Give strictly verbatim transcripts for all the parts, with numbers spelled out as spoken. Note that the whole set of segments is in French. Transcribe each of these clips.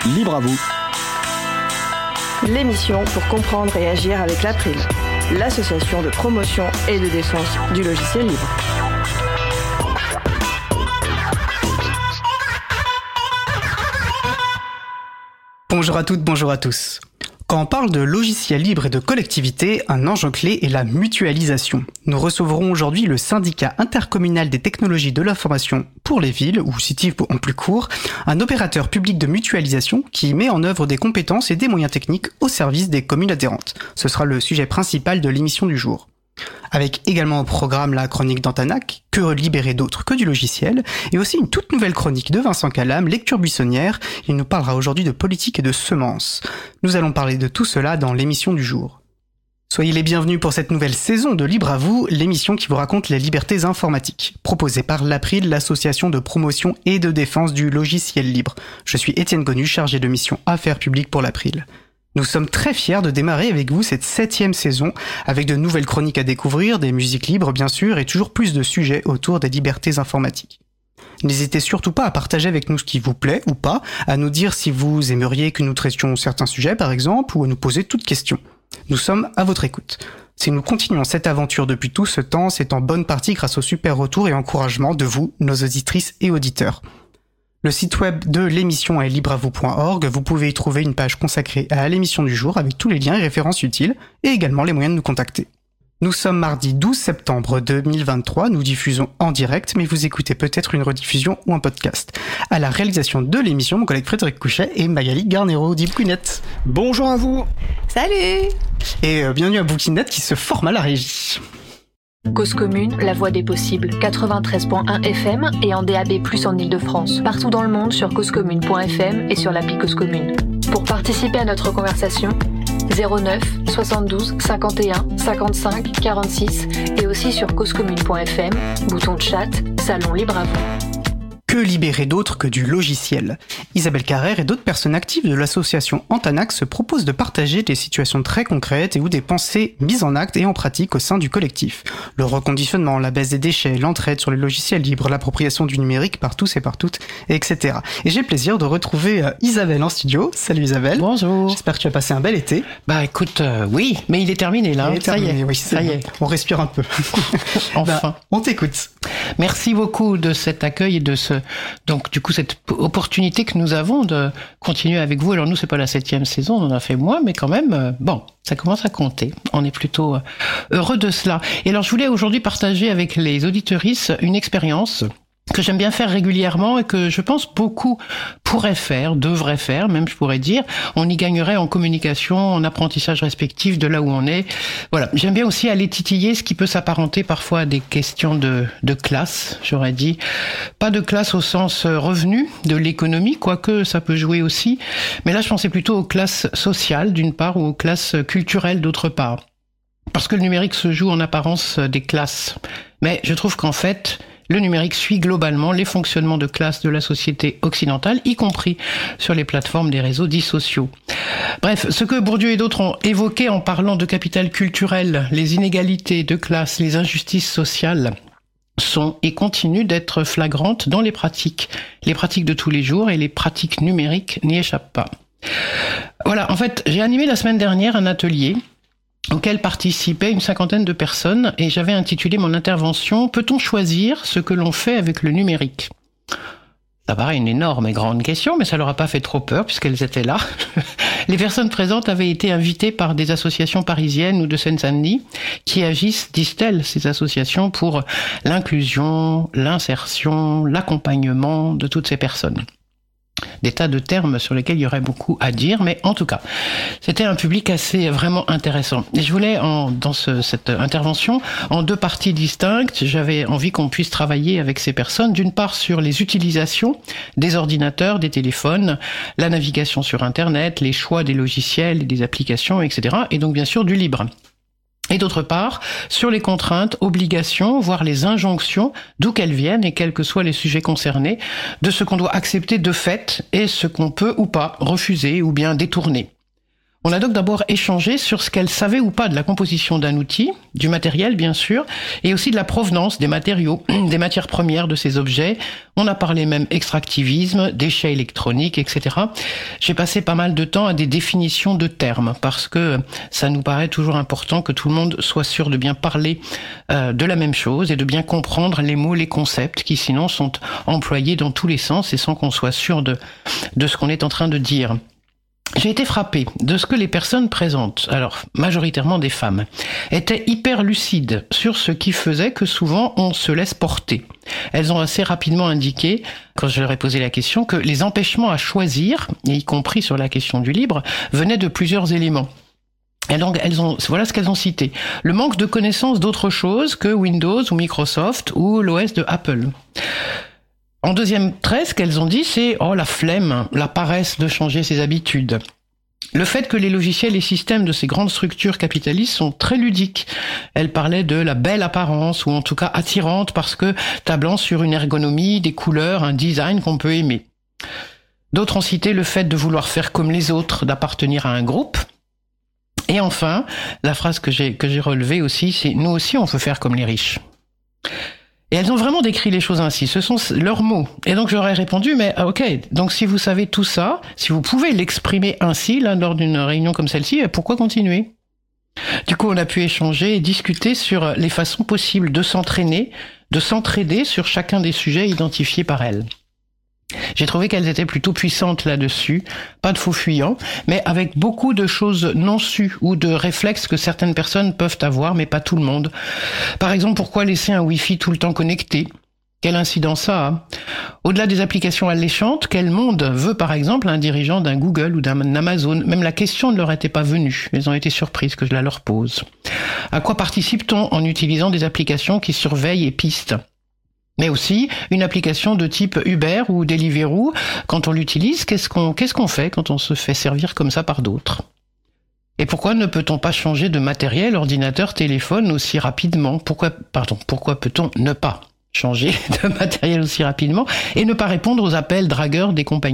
Libre à vous. L'émission pour comprendre et agir avec l'April, l'association de promotion et de défense du logiciel libre. Bonjour à toutes, bonjour à tous. Quand on parle de logiciels libres et de collectivité, un enjeu clé est la mutualisation. Nous recevrons aujourd'hui le syndicat intercommunal des technologies de l'information pour les villes, ou CITIF en plus court, un opérateur public de mutualisation qui met en œuvre des compétences et des moyens techniques au service des communes adhérentes. Ce sera le sujet principal de l'émission du jour. Avec également au programme la chronique d'Antanac, que libérer d'autre que du logiciel, et aussi une toute nouvelle chronique de Vincent Calam, lecture buissonnière. Il nous parlera aujourd'hui de politique et de semences. Nous allons parler de tout cela dans l'émission du jour. Soyez les bienvenus pour cette nouvelle saison de Libre à vous, l'émission qui vous raconte les libertés informatiques, proposée par l'April, l'association de promotion et de défense du logiciel libre. Je suis Étienne Gonu, chargé de mission Affaires publiques pour l'April. Nous sommes très fiers de démarrer avec vous cette septième saison, avec de nouvelles chroniques à découvrir, des musiques libres bien sûr, et toujours plus de sujets autour des libertés informatiques. N'hésitez surtout pas à partager avec nous ce qui vous plaît ou pas, à nous dire si vous aimeriez que nous traitions certains sujets par exemple, ou à nous poser toutes questions. Nous sommes à votre écoute. Si nous continuons cette aventure depuis tout ce temps, c'est en bonne partie grâce au super retour et encouragement de vous, nos auditrices et auditeurs. Le site web de l'émission est libre à vous point org. Vous pouvez y trouver une page consacrée à l'émission du jour avec tous les liens et références utiles et également les moyens de nous contacter. Nous sommes mardi douze septembre deux mille vingt-trois. Nous diffusons en direct, mais vous écoutez peut-être une rediffusion ou un podcast. À la réalisation de l'émission, mon collègue Frédéric Couchet et Magali Garnero d'Iboukinette. Bonjour à vous. Salut. Et euh, bienvenue à Boukinette qui se forme à la régie. Cause commune, la voix des possibles, quatre-vingt-treize point un F M et en D A B plus, en Ile-de-France. Partout dans le monde sur cause commune point F M et sur l'appli Cause Commune. Pour participer à notre conversation, zéro neuf soixante-douze cinquante et un cinquante-cinq quarante-six et aussi sur cause commune point F M, bouton de chat, salon libre à vous. Que libérer d'autre que du logiciel ? Isabelle Carrère et d'autres personnes actives de l'association Antanac se proposent de partager des situations très concrètes et ou des pensées mises en acte et en pratique au sein du collectif. Le reconditionnement, la baisse des déchets, l'entraide sur les logiciels libres, l'appropriation du numérique par tous et par toutes, et cetera. Et j'ai le plaisir de retrouver euh, Isabelle en studio. Salut Isabelle. Bonjour. J'espère que tu as passé un bel été. Bah écoute, euh, oui, mais il est terminé là. Il est ça terminé, y est. oui, ça y est. On respire un peu. Enfin. Bah, on t'écoute. Merci beaucoup de cet accueil et de ce, donc du coup cette opportunité que nous avons de continuer avec vous. Alors nous, c'est pas la septième saison, on en a fait moins, mais quand même, euh, bon, ça commence à compter. On est plutôt euh, heureux de cela. Et alors je voulais aujourd'hui partager avec les auditeuristes une expérience que j'aime bien faire régulièrement et que je pense beaucoup pourraient faire, devraient faire, même je pourrais dire. On y gagnerait en communication, en apprentissage respectif de là où on est. Voilà. J'aime bien aussi aller titiller ce qui peut s'apparenter parfois à des questions de, de classe, j'aurais dit. Pas de classe au sens revenu de l'économie, quoique ça peut jouer aussi. Mais là, je pensais plutôt aux classes sociales d'une part ou aux classes culturelles d'autre part. Parce que le numérique se joue en apparence des classes. Mais je trouve qu'en fait, le numérique suit globalement les fonctionnements de classe de la société occidentale, y compris sur les plateformes des réseaux dits sociaux. Bref, ce que Bourdieu et d'autres ont évoqué en parlant de capital culturel, les inégalités de classe, les injustices sociales, sont et continuent d'être flagrantes dans les pratiques. Les pratiques de tous les jours et les pratiques numériques n'y échappent pas. Voilà, en fait, j'ai animé la semaine dernière un atelier auquel participaient une cinquantaine de personnes et j'avais intitulé mon intervention « Peut-on choisir ce que l'on fait avec le numérique ?» Ça paraît une énorme et grande question, mais ça leur a pas fait trop peur puisqu'elles étaient là. Les personnes présentes avaient été invitées par des associations parisiennes ou de Seine-Saint-Denis qui agissent, disent-elles, ces associations pour l'inclusion, l'insertion, l'accompagnement de toutes ces personnes. Des tas de termes sur lesquels il y aurait beaucoup à dire, mais en tout cas, c'était un public assez vraiment intéressant. Et je voulais, en, dans ce, cette intervention, en deux parties distinctes, j'avais envie qu'on puisse travailler avec ces personnes, d'une part sur les utilisations des ordinateurs, des téléphones, la navigation sur Internet, les choix des logiciels et des applications, et cetera, et donc bien sûr du libre. Et d'autre part, sur les contraintes, obligations, voire les injonctions, d'où qu'elles viennent et quels que soient les sujets concernés, de ce qu'on doit accepter de fait et ce qu'on peut ou pas refuser ou bien détourner. On a donc d'abord échangé sur ce qu'elle savait ou pas de la composition d'un outil, du matériel bien sûr, et aussi de la provenance des matériaux, des matières premières de ces objets. On a parlé même extractivisme, déchets électroniques, et cetera. J'ai passé pas mal de temps à des définitions de termes, parce que ça nous paraît toujours important que tout le monde soit sûr de bien parler euh, de la même chose et de bien comprendre les mots, les concepts qui sinon sont employés dans tous les sens et sans qu'on soit sûr de, de ce qu'on est en train de dire. J'ai été frappé de ce que les personnes présentes, alors majoritairement des femmes, étaient hyper lucides sur ce qui faisait que souvent on se laisse porter. Elles ont assez rapidement indiqué, quand je leur ai posé la question, que les empêchements à choisir, et y compris sur la question du libre, venaient de plusieurs éléments. Et donc, elles ont, voilà ce qu'elles ont cité. Le manque de connaissance d'autre chose que Windows ou Microsoft ou l'O S de Apple. En deuxième trait, ce qu'elles ont dit, c'est « oh, la flemme, la paresse de changer ses habitudes ». Le fait que les logiciels et systèmes de ces grandes structures capitalistes sont très ludiques. Elles parlaient de la belle apparence, ou en tout cas attirante, parce que tablant sur une ergonomie, des couleurs, un design qu'on peut aimer. D'autres ont cité le fait de vouloir faire comme les autres, d'appartenir à un groupe. Et enfin, la phrase que j'ai, que j'ai relevée aussi, c'est « nous aussi on veut faire comme les riches ». Et elles ont vraiment décrit les choses ainsi, ce sont leurs mots. Et donc j'aurais répondu, mais ok, donc si vous savez tout ça, si vous pouvez l'exprimer ainsi, là, lors d'une réunion comme celle-ci, pourquoi continuer ? Du coup, on a pu échanger et discuter sur les façons possibles de s'entraîner, de s'entraider sur chacun des sujets identifiés par elles. J'ai trouvé qu'elles étaient plutôt puissantes là-dessus, pas de faux fuyants, mais avec beaucoup de choses non sues ou de réflexes que certaines personnes peuvent avoir, mais pas tout le monde. Par exemple, pourquoi laisser un Wi-Fi tout le temps connecté ? Quelle incidence ça a ? Au-delà des applications alléchantes, quel monde veut par exemple un dirigeant d'un Google ou d'un Amazon ? Même la question ne leur était pas venue, mais elles ont été surprises que je la leur pose. À quoi participe-t-on en utilisant des applications qui surveillent et pistent ? Mais aussi une application de type Uber ou Deliveroo, quand on l'utilise, qu'est-ce qu'on, qu'est-ce qu'on fait quand on se fait servir comme ça par d'autres ? Et pourquoi ne peut-on pas changer de matériel, ordinateur, téléphone aussi rapidement ? Pourquoi, pardon, pourquoi peut-on ne pas changer de matériel aussi rapidement et ne pas répondre aux appels dragueurs des compagnies ?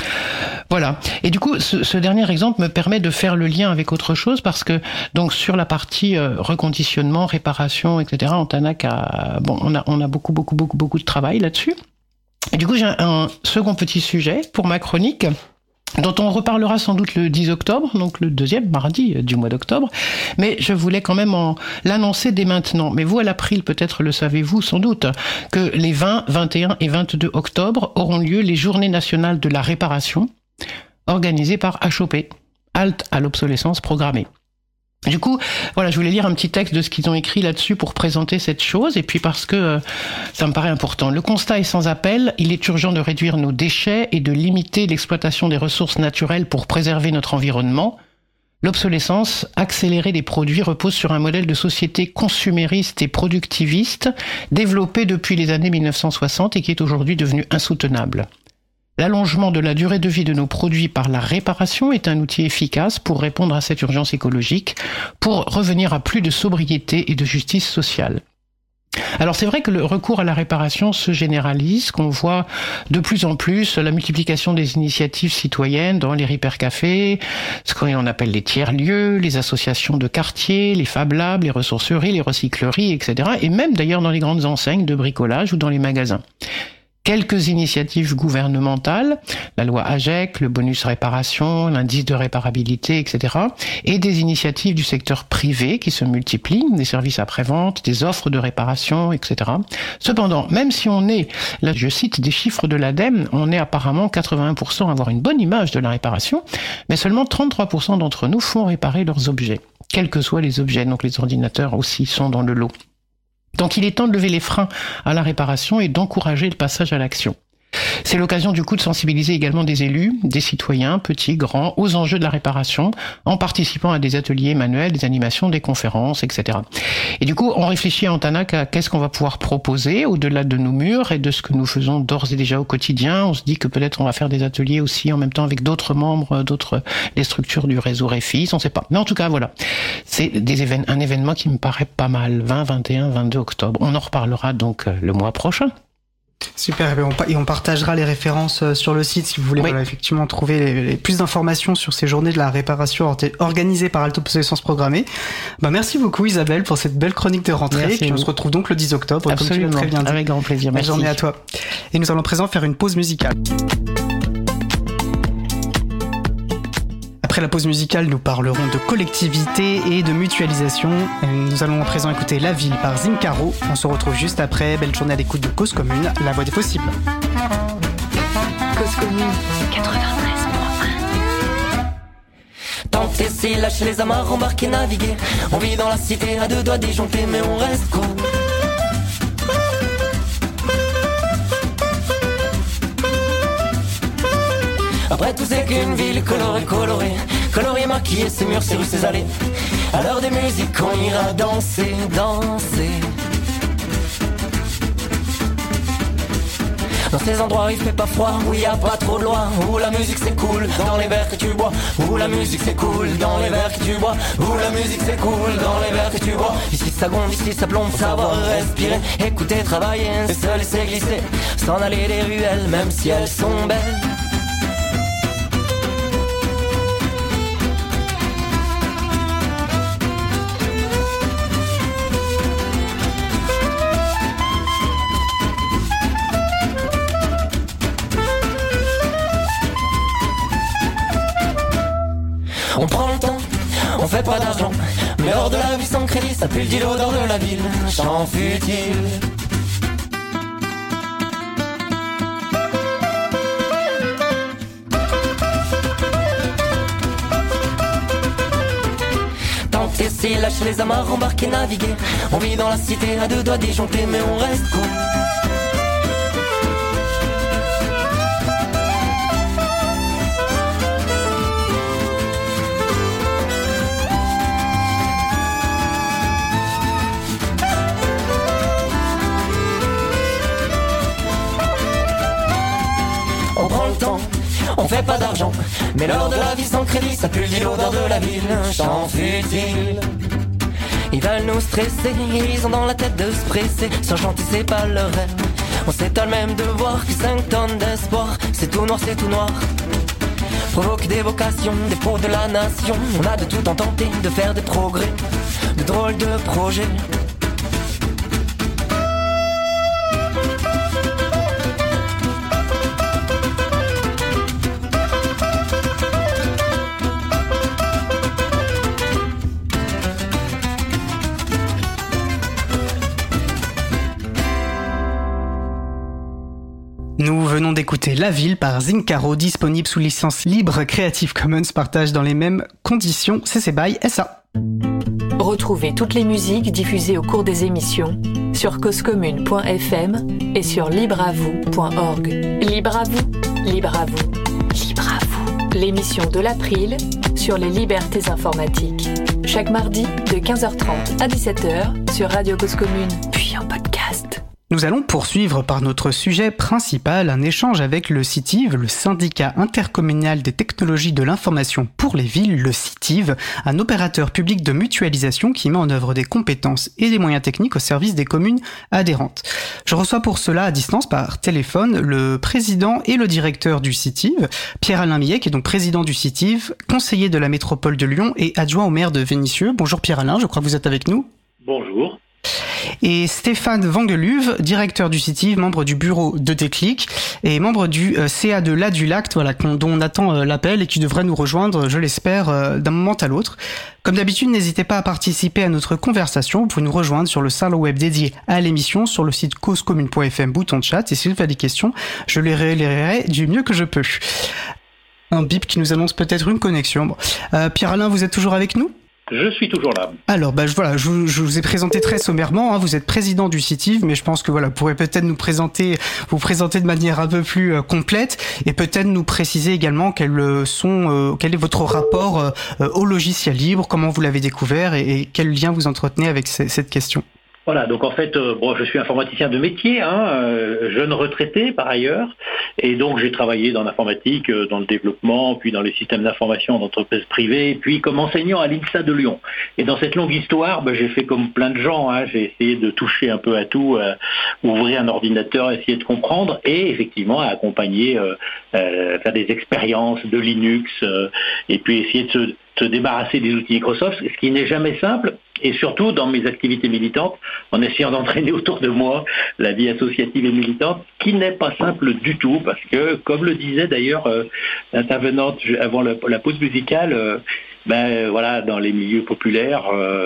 Voilà. Et du coup, ce, ce dernier exemple me permet de faire le lien avec autre chose parce que, donc, sur la partie euh, reconditionnement, réparation, et cetera, Antanac a, bon, on a, on a beaucoup, beaucoup, beaucoup, beaucoup de travail là-dessus. Et du coup, j'ai un, un second petit sujet pour ma chronique, dont on reparlera sans doute le dix octobre, donc le deuxième mardi du mois d'octobre, mais je voulais quand même en l'annoncer dès maintenant. Mais vous, à l'April, peut-être le savez-vous sans doute, que les vingt, vingt et un et vingt-deux octobre auront lieu les Journées nationales de la réparation, organisées par H O P, Halte à l'obsolescence programmée. Du coup, voilà, je voulais lire un petit texte de ce qu'ils ont écrit là-dessus pour présenter cette chose, et puis parce que euh, ça me paraît important. Le constat est sans appel, il est urgent de réduire nos déchets et de limiter l'exploitation des ressources naturelles pour préserver notre environnement. L'obsolescence accélérée des produits repose sur un modèle de société consumériste et productiviste développé depuis les années mille neuf cent soixante et qui est aujourd'hui devenu insoutenable. L'allongement de la durée de vie de nos produits par la réparation est un outil efficace pour répondre à cette urgence écologique, pour revenir à plus de sobriété et de justice sociale. Alors c'est vrai que le recours à la réparation se généralise, qu'on voit de plus en plus la multiplication des initiatives citoyennes dans les repair cafés, ce qu'on appelle les tiers-lieux, les associations de quartier, les Fab Labs, les ressourceries, les recycleries, et cetera. Et même d'ailleurs dans les grandes enseignes de bricolage ou dans les magasins. Quelques initiatives gouvernementales, la loi AGEC, le bonus réparation, l'indice de réparabilité, et cetera. Et des initiatives du secteur privé qui se multiplient, des services après-vente, des offres de réparation, et cetera. Cependant, même si on est, là je cite des chiffres de l'ADEME, on est apparemment quatre-vingts pour cent à avoir une bonne image de la réparation, mais seulement trente-trois pour cent d'entre nous font réparer leurs objets, quels que soient les objets, donc les ordinateurs aussi sont dans le lot. Donc il est temps de lever les freins à la réparation et d'encourager le passage à l'action. C'est l'occasion du coup de sensibiliser également des élus, des citoyens, petits, grands, aux enjeux de la réparation, en participant à des ateliers manuels, des animations, des conférences, et cetera. Et du coup, on réfléchit à Antanac à qu'est-ce qu'on va pouvoir proposer au-delà de nos murs et de ce que nous faisons d'ores et déjà au quotidien. On se dit que peut-être on va faire des ateliers aussi en même temps avec d'autres membres, d'autres, les structures du réseau Réfis, on ne sait pas. Mais en tout cas, voilà. C'est des évén- un événement qui me paraît pas mal. vingt, vingt et un, vingt-deux octobre. On en reparlera donc le mois prochain. Super, et on, et on partagera les références sur le site si vous voulez oui. voilà, effectivement trouver les, les plus d'informations sur ces journées de la réparation organisées par Alto-Obsolescence Programmée. Bah, merci beaucoup Isabelle pour cette belle chronique de rentrée. Et puis on se retrouve donc le dix octobre, Absolument. Comme tu l'as très bien dit. Avec grand plaisir, merci. Bonne journée à toi. Et nous allons à présent faire une pause musicale. Après la pause musicale, nous parlerons de collectivité et de mutualisation. Nous allons à présent écouter La Ville par Zincaro. On se retrouve juste après. Belle journée à l'écoute de Cause Commune, la voix des possibles. Cause Commune, quatre-vingt-treize point un. Tenter, c'est lâcher les amarres, embarquer, naviguer. On vit dans la cité à deux doigts disjonctés, mais on reste cool. Après tout c'est qu'une ville colorée, colorée, colorée, maquillée, ses murs, ses rues, ses allées. À l'heure des musiques on ira danser, danser. Dans ces endroits où il fait pas froid, où il y a pas trop de loi, où la musique c'est cool, dans les verres que tu bois. Où la musique c'est cool, dans les verres que tu bois. Où la musique c'est cool, dans les verres que tu bois. Ici ça gronde, ici ça plombe, savoir respirer, écouter, travailler, se laisser glisser, s'en aller des ruelles, même si elles sont belles. On prend le temps, on fait pas d'argent, mais hors de la vie sans crédit, ça pue le dit l'odeur de la ville, chant futile. Tenter, c'est lâcher les amarres, embarquer, naviguer. On vit dans la cité à deux doigts disjonctés, mais on reste cool. On prend le temps, on fait pas d'argent, mais l'heure de la vie sans crédit, ça pue l'odeur de la ville, chant futile. Ils veulent nous stresser, ils ont dans la tête de se presser, sans chanter c'est pas leur rêve. On s'étonne même de voir que cinq tonnes d'espoir, c'est tout noir, c'est tout noir. Provoque des vocations, des pros de la nation. On a de tout en tenter, de faire des progrès, de drôles de projets. Nous venons d'écouter La Ville par Zincaro, disponible sous licence libre Creative Commons, partage dans les mêmes conditions, C C by S A. Retrouvez toutes les musiques diffusées au cours des émissions sur cause commune point f m et sur libre à vous point org. Libre à vous, libre à vous, libre à vous. L'émission de l'April sur les libertés informatiques. Chaque mardi de quinze heures trente à dix-sept heures sur Radio Cause Commune, puis en podcast. Nous allons poursuivre par notre sujet principal, un échange avec le CITIV, le syndicat intercommunal des technologies de l'information pour les villes, le CITIV, un opérateur public de mutualisation qui met en œuvre des compétences et des moyens techniques au service des communes adhérentes. Je reçois pour cela à distance par téléphone le président et le directeur du CITIV, Pierre-Alain Millet, qui est donc président du CITIV, conseiller de la métropole de Lyon et adjoint au maire de Vénissieux. Bonjour Pierre-Alain, je crois que vous êtes avec nous. Bonjour. Et Stéphane Vangeluve, directeur du CITIV, membre du bureau de Déclic et membre du euh, C A de l'A du Lac, voilà, dont on attend euh, l'appel et qui devrait nous rejoindre, je l'espère, euh, d'un moment à l'autre. Comme d'habitude, n'hésitez pas à participer à notre conversation. Vous pouvez nous rejoindre sur le salon web dédié à l'émission, sur le site cause commune point f m, bouton de chat. Et si vous avez des questions, je les relayerai du mieux que je peux. Un bip qui nous annonce peut-être une connexion. Bon. Euh, Pierre-Alain, vous êtes toujours avec nous ? Je suis toujours là. Alors, bah, voilà, je, je vous ai présenté très sommairement, hein, vous êtes président du CITIV, mais je pense que voilà, vous pourrez peut-être nous présenter, vous présenter de manière un peu plus euh, complète, et peut-être nous préciser également quels sont, euh, quel est votre rapport euh, au logiciel libre, comment vous l'avez découvert, et, et quel lien vous entretenez avec c- cette question. Voilà, donc en fait, euh, bon, je suis informaticien de métier, hein, euh, jeune retraité par ailleurs, et donc j'ai travaillé dans l'informatique, euh, dans le développement, puis dans les systèmes d'information d'entreprises privées, puis comme enseignant à l'INSA de Lyon. Et dans cette longue histoire, ben, j'ai fait comme plein de gens, hein, j'ai essayé de toucher un peu à tout, euh, ouvrir un ordinateur, essayer de comprendre, et effectivement à accompagner, euh, euh, faire des expériences de Linux, euh, et puis essayer de se, se débarrasser des outils Microsoft, ce qui n'est jamais simple. Et surtout, dans mes activités militantes, en essayant d'entraîner autour de moi la vie associative et militante, qui n'est pas simple du tout, parce que, comme le disait d'ailleurs euh, l'intervenante avant la, la pause musicale, euh, ben voilà, dans les milieux populaires,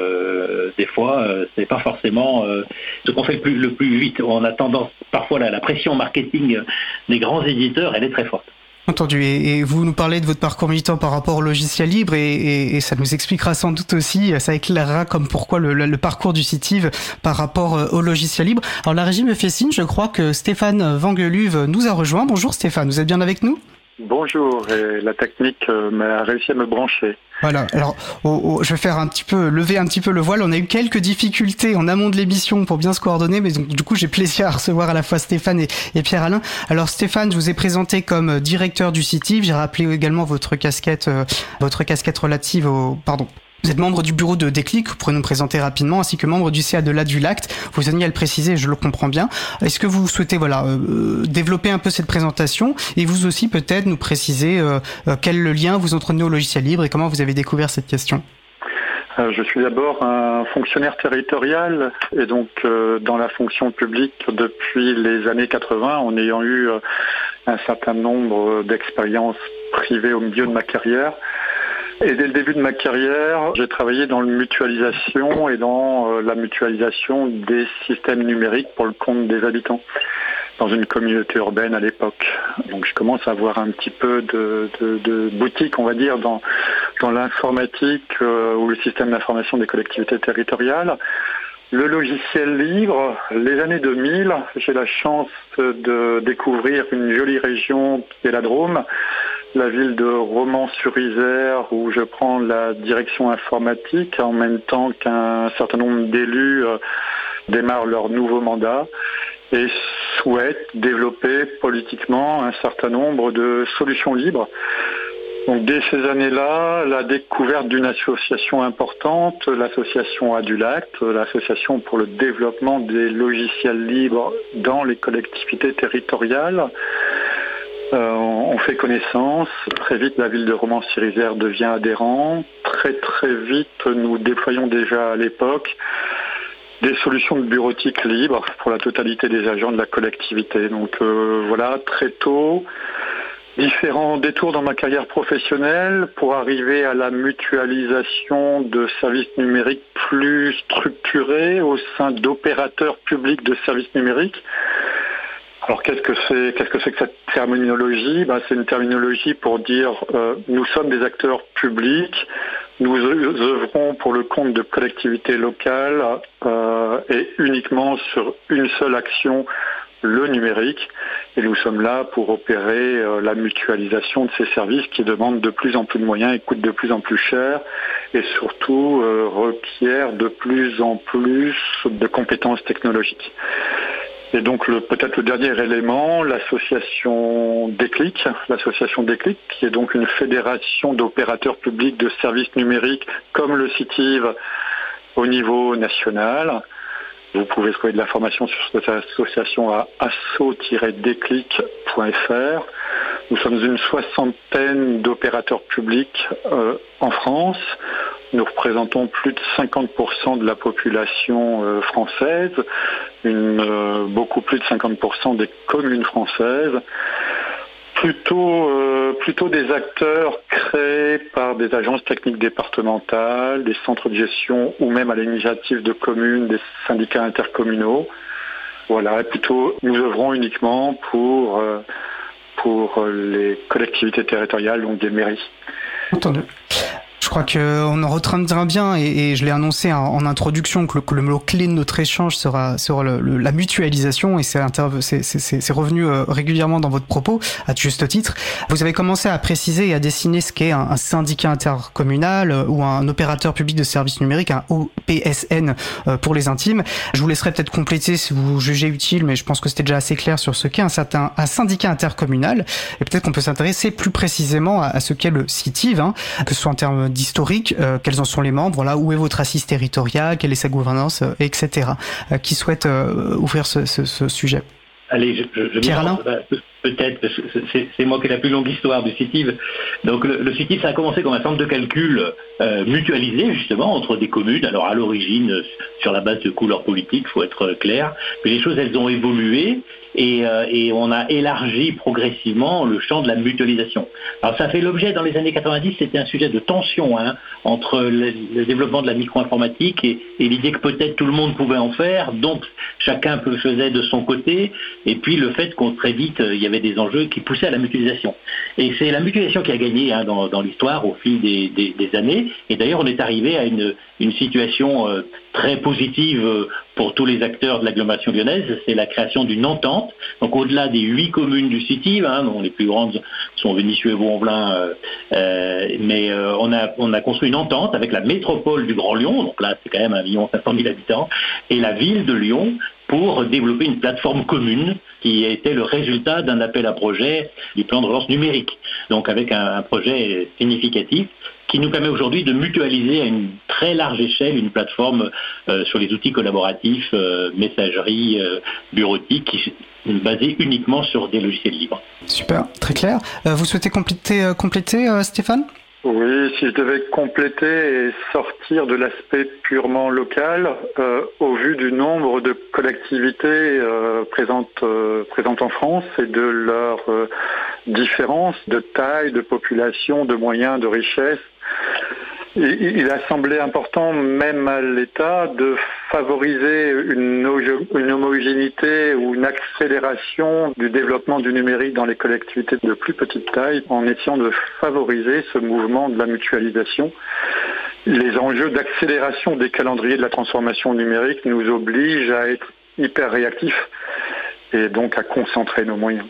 euh, des fois, euh, c'est pas forcément euh, ce qu'on fait le plus, le plus vite. On a tendance, parfois, la, la pression marketing des grands éditeurs, elle est très forte. Entendu. Et, et vous nous parlez de votre parcours militant par rapport au logiciel libre et, et, et ça nous expliquera sans doute aussi, ça éclairera comme pourquoi le, le, le parcours du CITIV par rapport au logiciel libre. Alors la régie me fait signe, je crois que Stéphane Vangeluve nous a rejoint. Bonjour Stéphane, vous êtes bien avec nous ? Bonjour, et la technique euh, m'a réussi à me brancher. Voilà, alors oh, oh, je vais faire un petit peu, lever un petit peu le voile. On a eu quelques difficultés en amont de l'émission pour bien se coordonner, mais donc, du coup j'ai plaisir à recevoir à la fois Stéphane et, et Pierre-Alain. Alors Stéphane, je vous ai présenté comme directeur du CITIV. J'ai rappelé également votre casquette, euh, votre casquette relative au, pardon. Vous êtes membre du bureau de Déclic, vous pourrez nous présenter rapidement, ainsi que membre du C A de l'Adulact. Vous teniez à le préciser, je le comprends bien. Est-ce que vous souhaitez voilà euh, développer un peu cette présentation et vous aussi peut-être nous préciser euh, euh, quel lien vous entretenez au logiciel libre et comment vous avez découvert cette question ? euh, Je suis d'abord un fonctionnaire territorial et donc euh, dans la fonction publique depuis les années quatre-vingts, en ayant eu euh, un certain nombre d'expériences privées au milieu de ma carrière. Et dès le début de ma carrière, j'ai travaillé dans la mutualisation et dans euh, la mutualisation des systèmes numériques pour le compte des habitants dans une communauté urbaine à l'époque. Donc je commence à avoir un petit peu de, de, de boutique, on va dire, dans, dans l'informatique euh, ou le système d'information des collectivités territoriales. Le logiciel libre, les années deux mille, j'ai la chance de découvrir une jolie région qui est la Drôme, la ville de Romans-sur-Isère où je prends la direction informatique en même temps qu'un certain nombre d'élus euh, démarrent leur nouveau mandat et souhaitent développer politiquement un certain nombre de solutions libres. Donc dès ces années-là, la découverte d'une association importante, l'association Adulact, l'association pour le développement des logiciels libres dans les collectivités territoriales, Euh, on fait connaissance. Très vite, la ville de Romans-sur-Isère devient adhérent. Très très vite, nous déployons déjà à l'époque des solutions de bureautique libre pour la totalité des agents de la collectivité. Donc euh, voilà, très tôt, différents détours dans ma carrière professionnelle pour arriver à la mutualisation de services numériques plus structurés au sein d'opérateurs publics de services numériques. Alors qu'est-ce que c'est, qu'est-ce que c'est que cette terminologie ? Ben, c'est une terminologie pour dire euh, nous sommes des acteurs publics, nous œuvrons pour le compte de collectivités locales euh, et uniquement sur une seule action, le numérique. Et nous sommes là pour opérer euh, la mutualisation de ces services qui demandent de plus en plus de moyens et coûtent de plus en plus cher et surtout euh, requièrent de plus en plus de compétences technologiques. Et donc le, peut-être le dernier élément, l'association Déclic, l'association Déclic, qui est donc une fédération d'opérateurs publics de services numériques comme le CITIV au niveau national. Vous pouvez trouver de l'information sur cette association à asso tiret déclic point f r. Nous sommes une soixantaine d'opérateurs publics euh, en France. Nous représentons plus de cinquante pour cent de la population euh, française, une, euh, beaucoup plus de cinquante pour cent des communes françaises. Plutôt, euh, plutôt des acteurs créés par des agences techniques départementales, des centres de gestion ou même à l'initiative de communes, des syndicats intercommunaux. Voilà, et plutôt nous œuvrons uniquement pour, euh, pour les collectivités territoriales, donc des mairies. Entendu. Je crois qu'on en retiendra bien, et, et je l'ai annoncé en, en introduction, que le, que le mot clé de notre échange sera, sera le, le, la mutualisation, et c'est, c'est, c'est, c'est revenu régulièrement dans votre propos, à juste titre. Vous avez commencé à préciser et à dessiner ce qu'est un, un syndicat intercommunal ou un opérateur public de services numériques, un O P S N pour les intimes. Je vous laisserai peut-être compléter si vous jugez utile, mais je pense que c'était déjà assez clair sur ce qu'est un, certain, un syndicat intercommunal, et peut-être qu'on peut s'intéresser plus précisément à, à ce qu'est le CITIV, hein, que ce soit en termes d'historique, euh, quels en sont les membres, voilà, où est votre assise territoriale, quelle est sa gouvernance, euh, et cetera. Euh, qui souhaite euh, ouvrir ce, ce, ce sujet? Allez, je, je, je Pierre-Alain, peut-être, parce que c'est, c'est moi qui ai la plus longue histoire du CITIV. Donc le, le CITIV, ça a commencé comme un centre de calcul euh, mutualisé, justement, entre des communes. Alors à l'origine, sur la base de couleurs politiques, il faut être clair. Mais les choses, elles ont évolué. Et, euh, et on a élargi progressivement le champ de la mutualisation. Alors ça fait l'objet, dans les années quatre-vingt-dix, c'était un sujet de tension hein, entre le, le développement de la micro-informatique et, et l'idée que peut-être tout le monde pouvait en faire, donc chacun le faisait de son côté, et puis le fait qu'on très vite, il y avait des enjeux qui poussaient à la mutualisation. Et c'est la mutualisation qui a gagné hein, dans, dans l'histoire au fil des, des, des années, et d'ailleurs on est arrivé à une, une situation euh, très positive euh, pour tous les acteurs de l'agglomération lyonnaise, c'est la création d'une entente. Donc au-delà des huit communes du CITIV, hein, dont les plus grandes sont Vénissieux et Vaux-en-Velin, euh, euh, mais euh, on a on a construit une entente avec la métropole du Grand Lyon, donc là c'est quand même un million cinq cent mille habitants, et la ville de Lyon, pour développer une plateforme commune qui était le résultat d'un appel à projet du plan de relance numérique. Donc avec un, un projet significatif qui nous permet aujourd'hui de mutualiser à une très large échelle une plateforme euh, sur les outils collaboratifs, euh, messagerie, euh, bureautique, qui basée uniquement sur des logiciels libres. Super, très clair. Euh, vous souhaitez compléter, euh, compléter euh, Stéphane ? Oui, si je devais compléter et sortir de l'aspect purement local, euh, au vu du nombre de collectivités euh, présentes, euh, présentes en France et de leurs euh, différences de taille, de population, de moyens, de richesse, il a semblé important, même à l'État, de favoriser une, une homogénéité ou une accélération du développement du numérique dans les collectivités de plus petite taille, en essayant de favoriser ce mouvement de la mutualisation. Les enjeux d'accélération des calendriers de la transformation numérique nous obligent à être hyper réactifs et donc à concentrer nos moyens.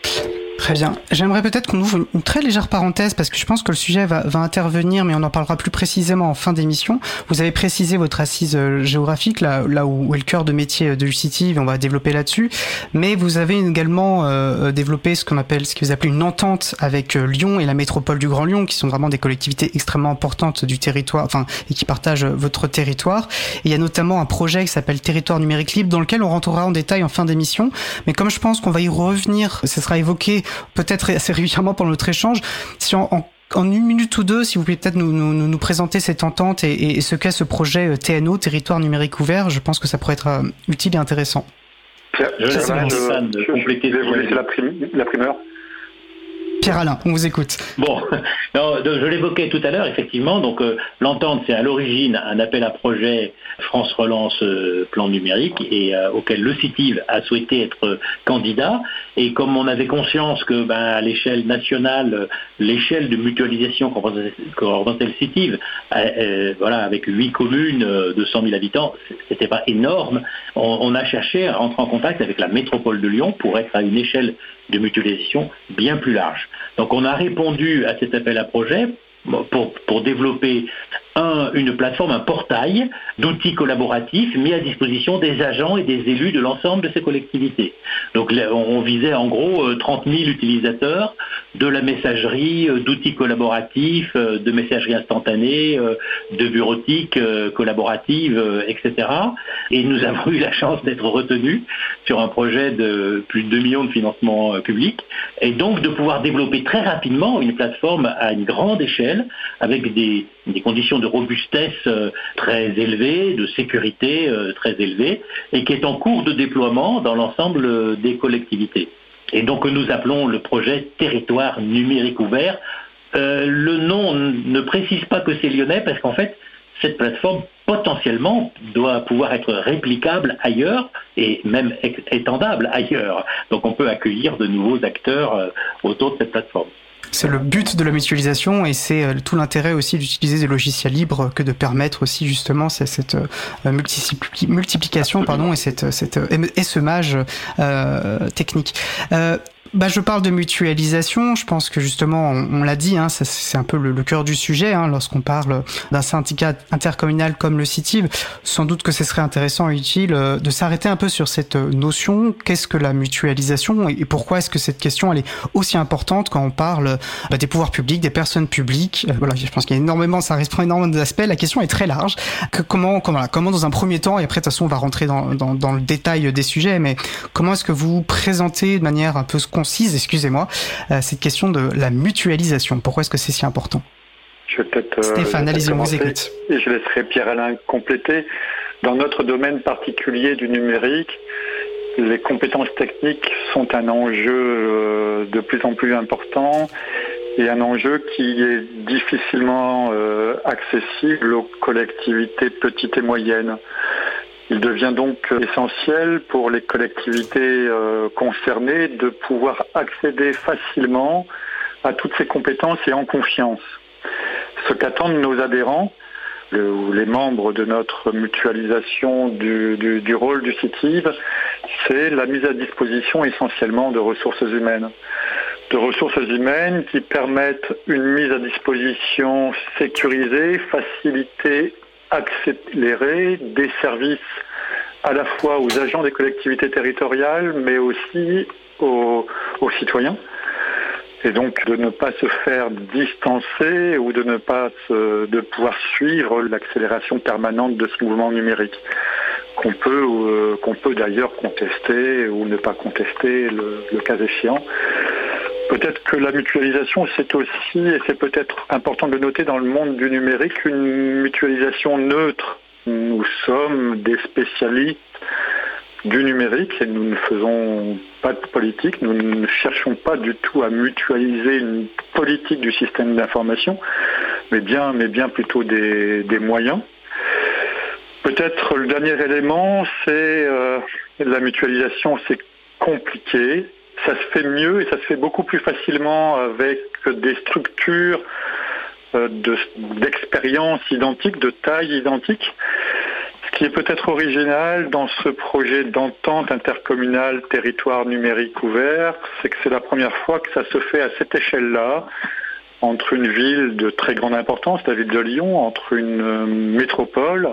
Très bien. J'aimerais peut-être qu'on ouvre une très légère parenthèse parce que je pense que le sujet va, va intervenir, mais on en parlera plus précisément en fin d'émission. Vous avez précisé votre assise géographique, là, là où est le cœur de métier de l'U C I T I V, on va développer là-dessus. Mais vous avez également euh, développé ce qu'on appelle, ce que vous appelez une entente avec Lyon et la métropole du Grand Lyon, qui sont vraiment des collectivités extrêmement importantes du territoire, enfin, et qui partagent votre territoire. Et il y a notamment un projet qui s'appelle Territoire numérique libre, dans lequel on rentrera en détail en fin d'émission. Mais comme je pense qu'on va y revenir, ce sera évoqué peut-être assez régulièrement pendant notre échange, si en, en, en une minute ou deux, si vous pouvez peut-être nous, nous, nous présenter cette entente et, et, et ce qu'est ce projet T N O, Territoire numérique ouvert, je pense que ça pourrait être euh, utile et intéressant. Je, je, je, je, je, compléter je vais vous laisser la, prim, la primeur. Pierre-Alain, on vous écoute. Bon, non, je l'évoquais tout à l'heure, effectivement. Donc, euh, l'entente, c'est à l'origine un appel à projet France Relance euh, Plan Numérique et euh, auquel le C I T I V a souhaité être euh, candidat. Et comme on avait conscience que, ben, à l'échelle nationale, euh, l'échelle de mutualisation que représentait le C I T I V, euh, euh, voilà, avec huit communes euh, de cent mille habitants, c'était pas énorme. On, on a cherché à rentrer en contact avec la métropole de Lyon pour être à une échelle de mutualisation bien plus large. Donc on a répondu à cet appel à projet pour, pour développer un, une plateforme, un portail d'outils collaboratifs mis à disposition des agents et des élus de l'ensemble de ces collectivités. Donc on visait en gros trente mille utilisateurs de la messagerie, d'outils collaboratifs, de messagerie instantanée, de bureautique collaborative, et cetera. Et nous avons eu la chance d'être retenus sur un projet de plus de deux millions de financement public et donc de pouvoir développer très rapidement une plateforme à une grande échelle avec des, des conditions de robustesse euh, très élevées, de sécurité euh, très élevées, et qui est en cours de déploiement dans l'ensemble euh, des collectivités. Et donc nous appelons le projet Territoire numérique ouvert. Euh, le nom ne précise pas que c'est lyonnais, parce qu'en fait, cette plateforme potentiellement doit pouvoir être réplicable ailleurs et même étendable ailleurs. Donc on peut accueillir de nouveaux acteurs euh, autour de cette plateforme. C'est le but de la mutualisation et c'est euh, tout l'intérêt aussi d'utiliser des logiciels libres que de permettre aussi justement cette, cette euh, multipli- multiplication pardon, et cette, cette euh, essaimage euh, technique. Euh, Bah, je parle de mutualisation. Je pense que justement, on, on l'a dit, hein, ça, c'est un peu le, le cœur du sujet. Hein, lorsqu'on parle d'un syndicat intercommunal comme le CITIV, sans doute que ce serait intéressant et utile euh, de s'arrêter un peu sur cette notion. Qu'est-ce que la mutualisation et, et pourquoi est-ce que cette question elle est aussi importante quand on parle bah, des pouvoirs publics, des personnes publiques. Euh, voilà, je pense qu'il y a énormément, ça reprend énormément d'aspects. La question est très large. Que, comment, comment, voilà, comment dans un premier temps, et après de toute façon, on va rentrer dans, dans, dans le détail des sujets, mais comment est-ce que vous présentez de manière un peu concise, excusez-moi, euh, cette question de la mutualisation. Pourquoi est-ce que c'est si important ? Je vais peut-être, euh, Stéphane, allez-y, on vous écoute. Et je laisserai Pierre-Alain compléter. Dans notre domaine particulier du numérique, les compétences techniques sont un enjeu euh, de plus en plus important et un enjeu qui est difficilement euh, accessible aux collectivités petites et moyennes. Il devient donc essentiel pour les collectivités euh, concernées de pouvoir accéder facilement à toutes ces compétences et en confiance. Ce qu'attendent nos adhérents, le, ou les membres de notre mutualisation du, du, du rôle du CITIV, c'est la mise à disposition essentiellement de ressources humaines. De ressources humaines qui permettent une mise à disposition sécurisée, facilitée, accélérer des services à la fois aux agents des collectivités territoriales, mais aussi aux, aux citoyens. Et donc de ne pas se faire distancer ou de ne pas se, de pouvoir suivre l'accélération permanente de ce mouvement numérique, qu'on peut, euh, qu'on peut d'ailleurs contester ou ne pas contester le, le cas échéant. Peut-être que la mutualisation, c'est aussi, et c'est peut-être important de le noter dans le monde du numérique, une mutualisation neutre. Nous sommes des spécialistes du numérique et nous ne faisons pas de politique, nous ne cherchons pas du tout à mutualiser une politique du système d'information, mais bien, mais bien plutôt des, des moyens. Peut-être le dernier élément, c'est euh, la mutualisation, c'est compliqué. Ça se fait mieux et ça se fait beaucoup plus facilement avec des structures euh, de, d'expérience identique, de taille identique. Ce qui est peut-être original dans ce projet d'entente intercommunale territoire numérique ouvert, c'est que c'est la première fois que ça se fait à cette échelle-là, entre une ville de très grande importance, la ville de Lyon, entre une euh, métropole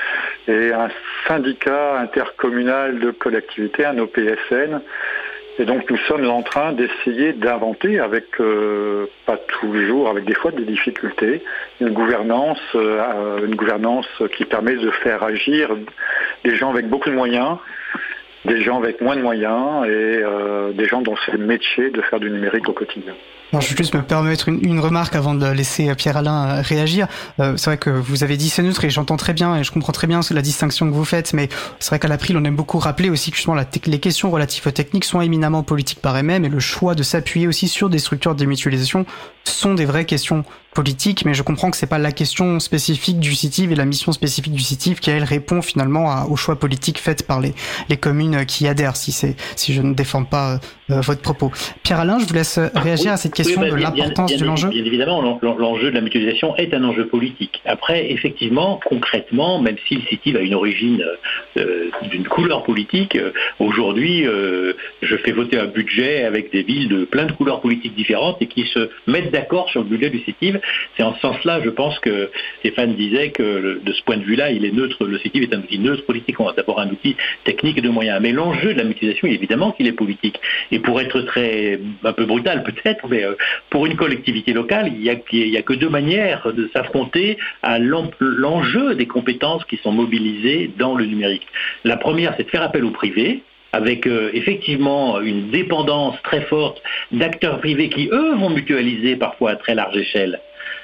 et un syndicat intercommunal de collectivités, un O P S N. Et donc nous sommes en train d'essayer d'inventer, avec euh, pas toujours, avec des fois des difficultés, une gouvernance, euh, une gouvernance qui permet de faire agir des gens avec beaucoup de moyens, des gens avec moins de moyens et euh, des gens dont c'est le métier de faire du numérique au quotidien. Alors, je vais juste me permettre une, une remarque avant de laisser Pierre-Alain réagir. Euh, c'est vrai que vous avez dit c'est neutre et j'entends très bien et je comprends très bien la distinction que vous faites, mais c'est vrai qu'à l'April, on aime beaucoup rappeler aussi que justement la te- les questions relatives aux techniques sont éminemment politiques par elles-mêmes et le choix de s'appuyer aussi sur des structures de démutualisation sont des vraies questions politiques, mais je comprends que c'est pas la question spécifique du CITIV et la mission spécifique du CITIV qui, elle, répond finalement à, aux choix politiques faits par les, les communes qui adhèrent, si c'est, si je ne défends pas euh, votre propos. Pierre-Alain, je vous laisse réagir oui, à cette question oui, bah, de bien, l'importance bien, bien, de l'enjeu. Bien évidemment, l'enjeu de la mutualisation est un enjeu politique. Après, effectivement, concrètement, même si le CITIV a une origine euh, d'une couleur politique, euh, aujourd'hui, euh, je fais voter un budget avec des villes de plein de couleurs politiques différentes et qui se mettent d'accord sur le budget du CITIV. C'est en ce sens-là, je pense que Stéphane disait que de ce point de vue-là, il est neutre. Le CITIV est un outil neutre politique. On a d'abord un outil technique et de moyens. Mais l'enjeu de la mutualisation, évidemment qu'il est politique. Et pour être très, un peu brutal peut-être, mais pour une collectivité locale, il n'y a, il y a que deux manières de s'affronter à l'enjeu des compétences qui sont mobilisées dans le numérique. La première, c'est de faire appel au privé, avec euh, effectivement une dépendance très forte d'acteurs privés qui, eux, vont mutualiser parfois à très large échelle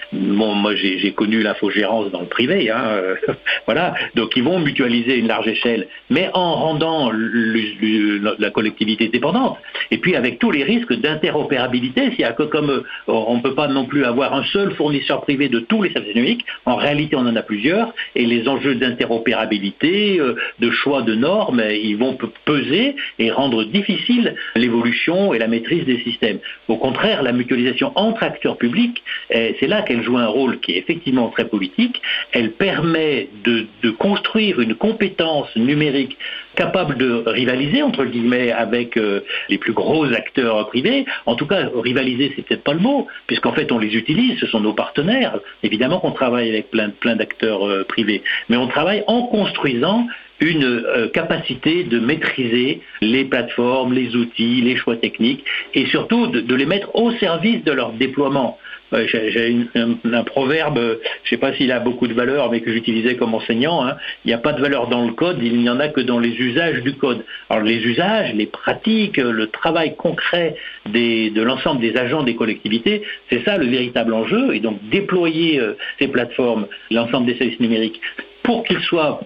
Bon, moi j'ai, j'ai connu l'infogérance dans le privé, hein, euh, voilà. Donc ils vont mutualiser une large échelle, mais en rendant le, le, la collectivité dépendante. Et puis avec tous les risques d'interopérabilité, c'est-à-dire que comme euh, on ne peut pas non plus avoir un seul fournisseur privé de tous les services numériques, en réalité on en a plusieurs, et les enjeux d'interopérabilité, euh, de choix de normes, ils vont peser et rendre difficile l'évolution et la maîtrise des systèmes. Au contraire, la mutualisation entre acteurs publics, c'est là qu'elle joue un rôle qui est effectivement très politique. Elle permet de, de construire une compétence numérique capable de rivaliser, entre guillemets, avec euh, les plus gros acteurs privés. En tout cas, rivaliser, c'est peut-être pas le mot, puisqu'en fait, on les utilise, ce sont nos partenaires. Évidemment qu'on travaille avec plein, plein d'acteurs euh, privés, mais on travaille en construisant une euh, capacité de maîtriser les plateformes, les outils, les choix techniques, et surtout de, de les mettre au service de leur déploiement. Euh, j'ai j'ai une, un, un proverbe, je ne sais pas s'il a beaucoup de valeur, mais que j'utilisais comme enseignant, hein. Il n'y a pas de valeur dans le code, il n'y en a que dans les usages du code. Alors les usages, les pratiques, le travail concret des, de l'ensemble des agents des collectivités, c'est ça le véritable enjeu, et donc déployer euh, ces plateformes, l'ensemble des services numériques, pour qu'ils soient,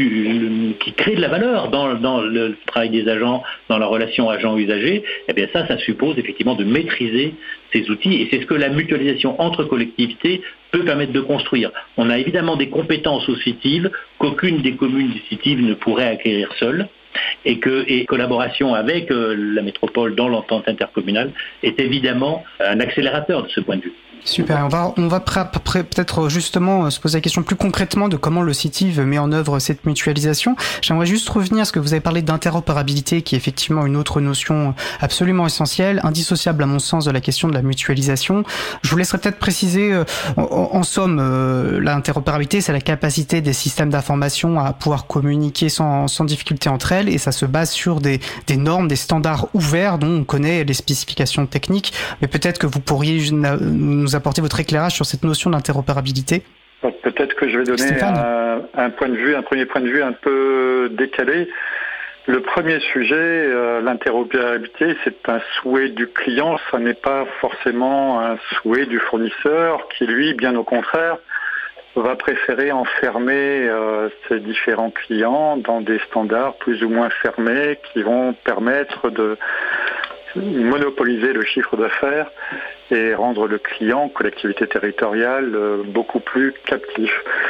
qu'ils créent de la valeur dans, dans le travail des agents, dans la relation agent-usager, eh bien ça, ça suppose effectivement de maîtriser ces outils, et c'est ce que la mutualisation entre collectivités peut permettre de construire. On a évidemment des compétences OSITIV qu'aucune des communes du CITIV ne pourrait acquérir seule, et que et collaboration avec euh, la métropole dans l'entente intercommunale est évidemment un accélérateur de ce point de vue. Super, on va, on va pré- pré- peut-être justement se poser la question plus concrètement de comment le CITIV met en œuvre cette mutualisation. J'aimerais juste revenir à ce que vous avez parlé d'interopérabilité, qui est effectivement une autre notion absolument essentielle, indissociable à mon sens de la question de la mutualisation. Je vous laisserai peut-être préciser, euh, en, en somme, euh, l'interopérabilité, c'est la capacité des systèmes d'information à pouvoir communiquer sans, sans difficulté entre elles, et ça se base sur des, des normes, des standards ouverts dont on connaît les spécifications techniques, mais peut-être que vous pourriez nous apporter votre éclairage sur cette notion d'interopérabilité. Peut-être que je vais donner un, un point de vue, un premier point de vue un peu décalé. Le premier sujet, euh, l'interopérabilité, c'est un souhait du client, ça n'est pas forcément un souhait du fournisseur qui, lui, bien au contraire, va préférer enfermer euh, ses différents clients dans des standards plus ou moins fermés qui vont permettre de monopoliser le chiffre d'affaires et rendre le client, collectivité territoriale, euh, beaucoup plus captif.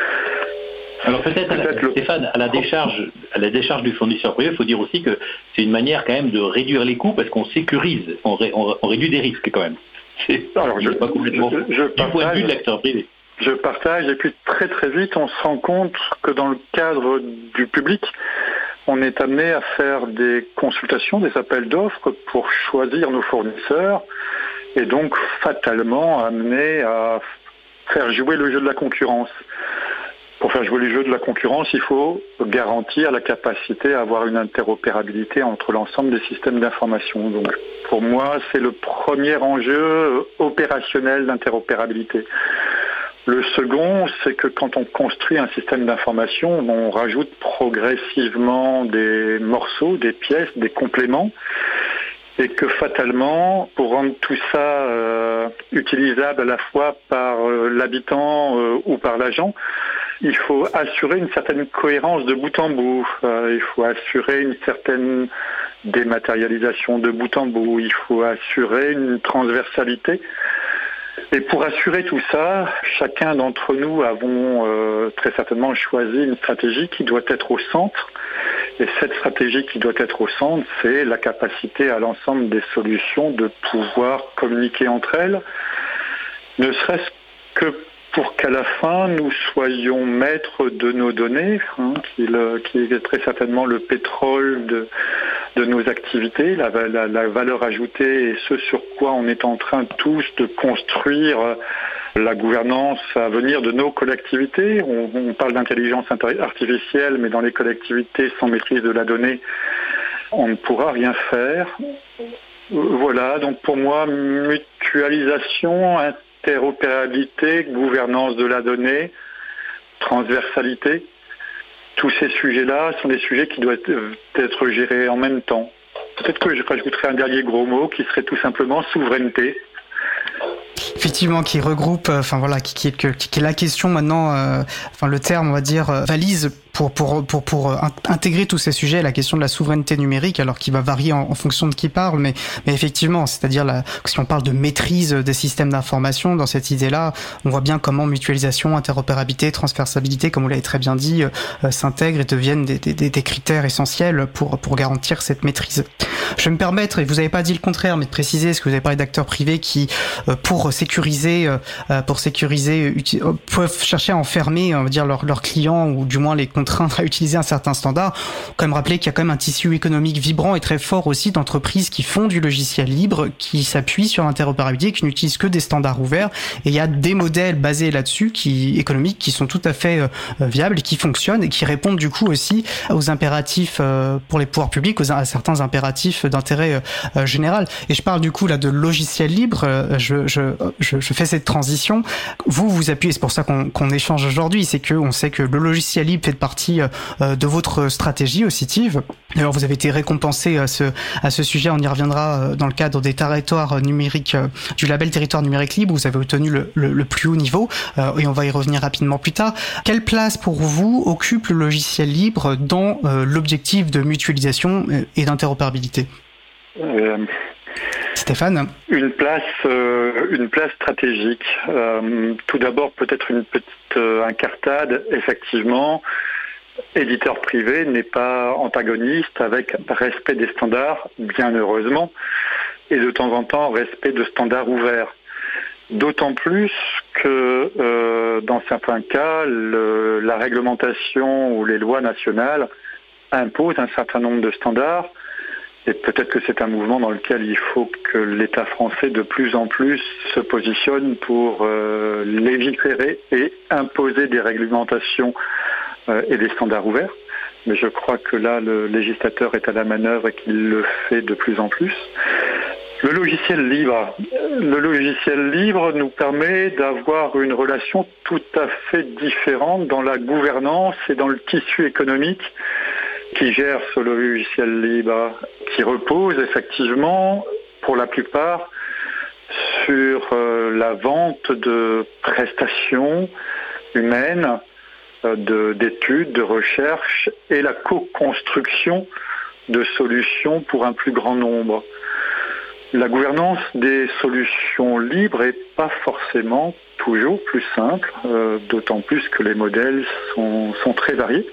Alors peut-être, peut-être à la, le... Stéphane, à la décharge, à la décharge du fournisseur privé, il faut dire aussi que c'est une manière quand même de réduire les coûts parce qu'on sécurise, on, ré, on, on réduit des risques quand même. C'est, Alors je, pas complètement je, je, je partage, du point de vue de l'acteur privé. Je partage, et puis très très vite, on se rend compte que dans le cadre du public, on est amené à faire des consultations, des appels d'offres pour choisir nos fournisseurs, et donc fatalement amené à faire jouer le jeu de la concurrence. Pour faire jouer le jeu de la concurrence, il faut garantir la capacité à avoir une interopérabilité entre l'ensemble des systèmes d'information. Donc, pour moi, c'est le premier enjeu opérationnel d'interopérabilité. Le second, c'est que quand on construit un système d'information, on rajoute progressivement des morceaux, des pièces, des compléments, et que fatalement, pour rendre tout ça euh, utilisable à la fois par euh, l'habitant euh, ou par l'agent, il faut assurer une certaine cohérence de bout en bout, euh, il faut assurer une certaine dématérialisation de bout en bout, il faut assurer une transversalité. Et pour assurer tout ça, chacun d'entre nous avons euh, très certainement choisi une stratégie qui doit être au centre. Et cette stratégie qui doit être au centre, c'est la capacité à l'ensemble des solutions de pouvoir communiquer entre elles, ne serait-ce que pour qu'à la fin, nous soyons maîtres de nos données, hein, qui, le, qui est très certainement le pétrole de, de nos activités, la, la, la valeur ajoutée et ce sur quoi on est en train tous de construire la gouvernance à venir de nos collectivités. On, on parle d'intelligence artificielle, mais dans les collectivités sans maîtrise de la donnée, on ne pourra rien faire. Voilà, donc pour moi, mutualisation, interopérabilité, gouvernance de la donnée, transversalité, tous ces sujets-là sont des sujets qui doivent être gérés en même temps. Peut-être que je rajouterai un dernier gros mot qui serait tout simplement souveraineté. Effectivement, qui regroupe, enfin voilà, qui, qui, qui, qui est la question maintenant, euh, enfin le terme, on va dire, euh, valise pour pour pour pour euh, intégrer tous ces sujets, la question de la souveraineté numérique, alors qui va varier en, en fonction de qui parle, mais mais effectivement, c'est-à-dire la, si on parle de maîtrise des systèmes d'information, dans cette idée-là, on voit bien comment mutualisation, interopérabilité, transversabilité, comme vous l'avez très bien dit, euh, s'intègrent et deviennent des, des, des critères essentiels pour pour garantir cette maîtrise. Je vais me permettre, et vous n'avez pas dit le contraire, mais de préciser, parce que vous avez parlé d'acteurs privés qui, euh, pour sécuriser, euh, pour sécuriser, uti- peuvent chercher à enfermer, on va dire, leurs leurs clients, ou du moins les contraindre à utiliser un certain standard. Faut quand même rappeler qu'il y a quand même un tissu économique vibrant et très fort aussi d'entreprises qui font du logiciel libre, qui s'appuient sur l'interopérabilité, qui n'utilisent que des standards ouverts. Et il y a des modèles basés là-dessus, qui économiques, qui sont tout à fait euh, viables et qui fonctionnent et qui répondent du coup aussi aux impératifs euh, pour les pouvoirs publics, aux, à certains impératifs d'intérêt euh, général. Et je parle du coup là de logiciel libre. Euh, je, je, je, je fais cette transition. Vous vous appuyez, c'est pour ça qu'on, qu'on échange aujourd'hui, c'est que on sait que le logiciel libre fait partie de votre stratégie au CITIV. D'ailleurs, vous avez été récompensé à ce, à ce sujet, on y reviendra dans le cadre des territoires numériques, du label Territoire numérique libre, vous avez obtenu le, le, le plus haut niveau, et on va y revenir rapidement plus tard. Quelle place pour vous occupe le logiciel libre dans l'objectif de mutualisation et d'interopérabilité ? euh... Stéphane ? Une place, euh, une place stratégique. Euh, tout d'abord, peut-être une petite euh, incartade. Effectivement, éditeur privé n'est pas antagoniste avec respect des standards, bien heureusement, et de temps en temps, respect de standards ouverts. D'autant plus que, euh, dans certains cas, le, la réglementation ou les lois nationales imposent un certain nombre de standards. Et peut-être que c'est un mouvement dans lequel il faut que l'État français de plus en plus se positionne pour euh, légiférer et imposer des réglementations euh, et des standards ouverts. Mais je crois que là, le législateur est à la manœuvre et qu'il le fait de plus en plus. Le logiciel libre. Le logiciel libre nous permet d'avoir une relation tout à fait différente dans la gouvernance et dans le tissu économique qui gère ce logiciel libre, qui repose effectivement, pour la plupart, sur euh, la vente de prestations humaines, euh, de, d'études, de recherche et la co-construction de solutions pour un plus grand nombre. La gouvernance des solutions libres n'est pas forcément toujours plus simple, euh, d'autant plus que les modèles sont, sont très variés.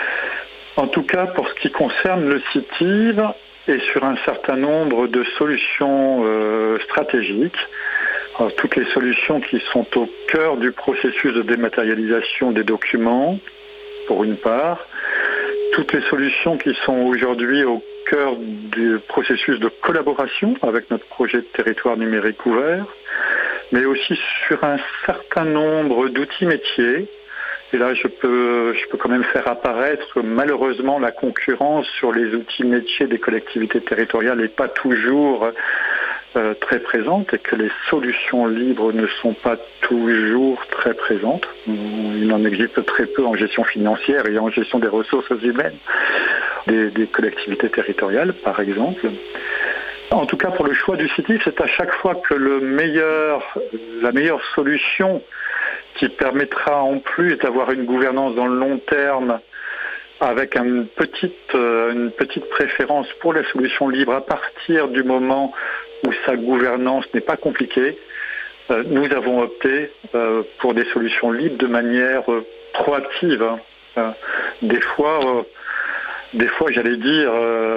En tout cas, pour ce qui concerne le CITIV et sur un certain nombre de solutions euh, stratégiques, alors, toutes les solutions qui sont au cœur du processus de dématérialisation des documents, pour une part, toutes les solutions qui sont aujourd'hui au cœur du processus de collaboration avec notre projet de territoire numérique ouvert, mais aussi sur un certain nombre d'outils métiers. Et là, je peux, je peux quand même faire apparaître malheureusement la concurrence sur les outils métiers des collectivités territoriales n'est pas toujours euh, très présente et que les solutions libres ne sont pas toujours très présentes. Il en existe très peu en gestion financière et en gestion des ressources humaines des, des collectivités territoriales, par exemple. En tout cas, pour le choix du CITIV, c'est à chaque fois que le meilleur, la meilleure solution qui permettra en plus d'avoir une gouvernance dans le long terme avec une petite, euh, une petite préférence pour les solutions libres à partir du moment où sa gouvernance n'est pas compliquée. Euh, nous avons opté euh, pour des solutions libres de manière euh, proactive. Hein. Euh, des fois, euh, des fois, j'allais dire,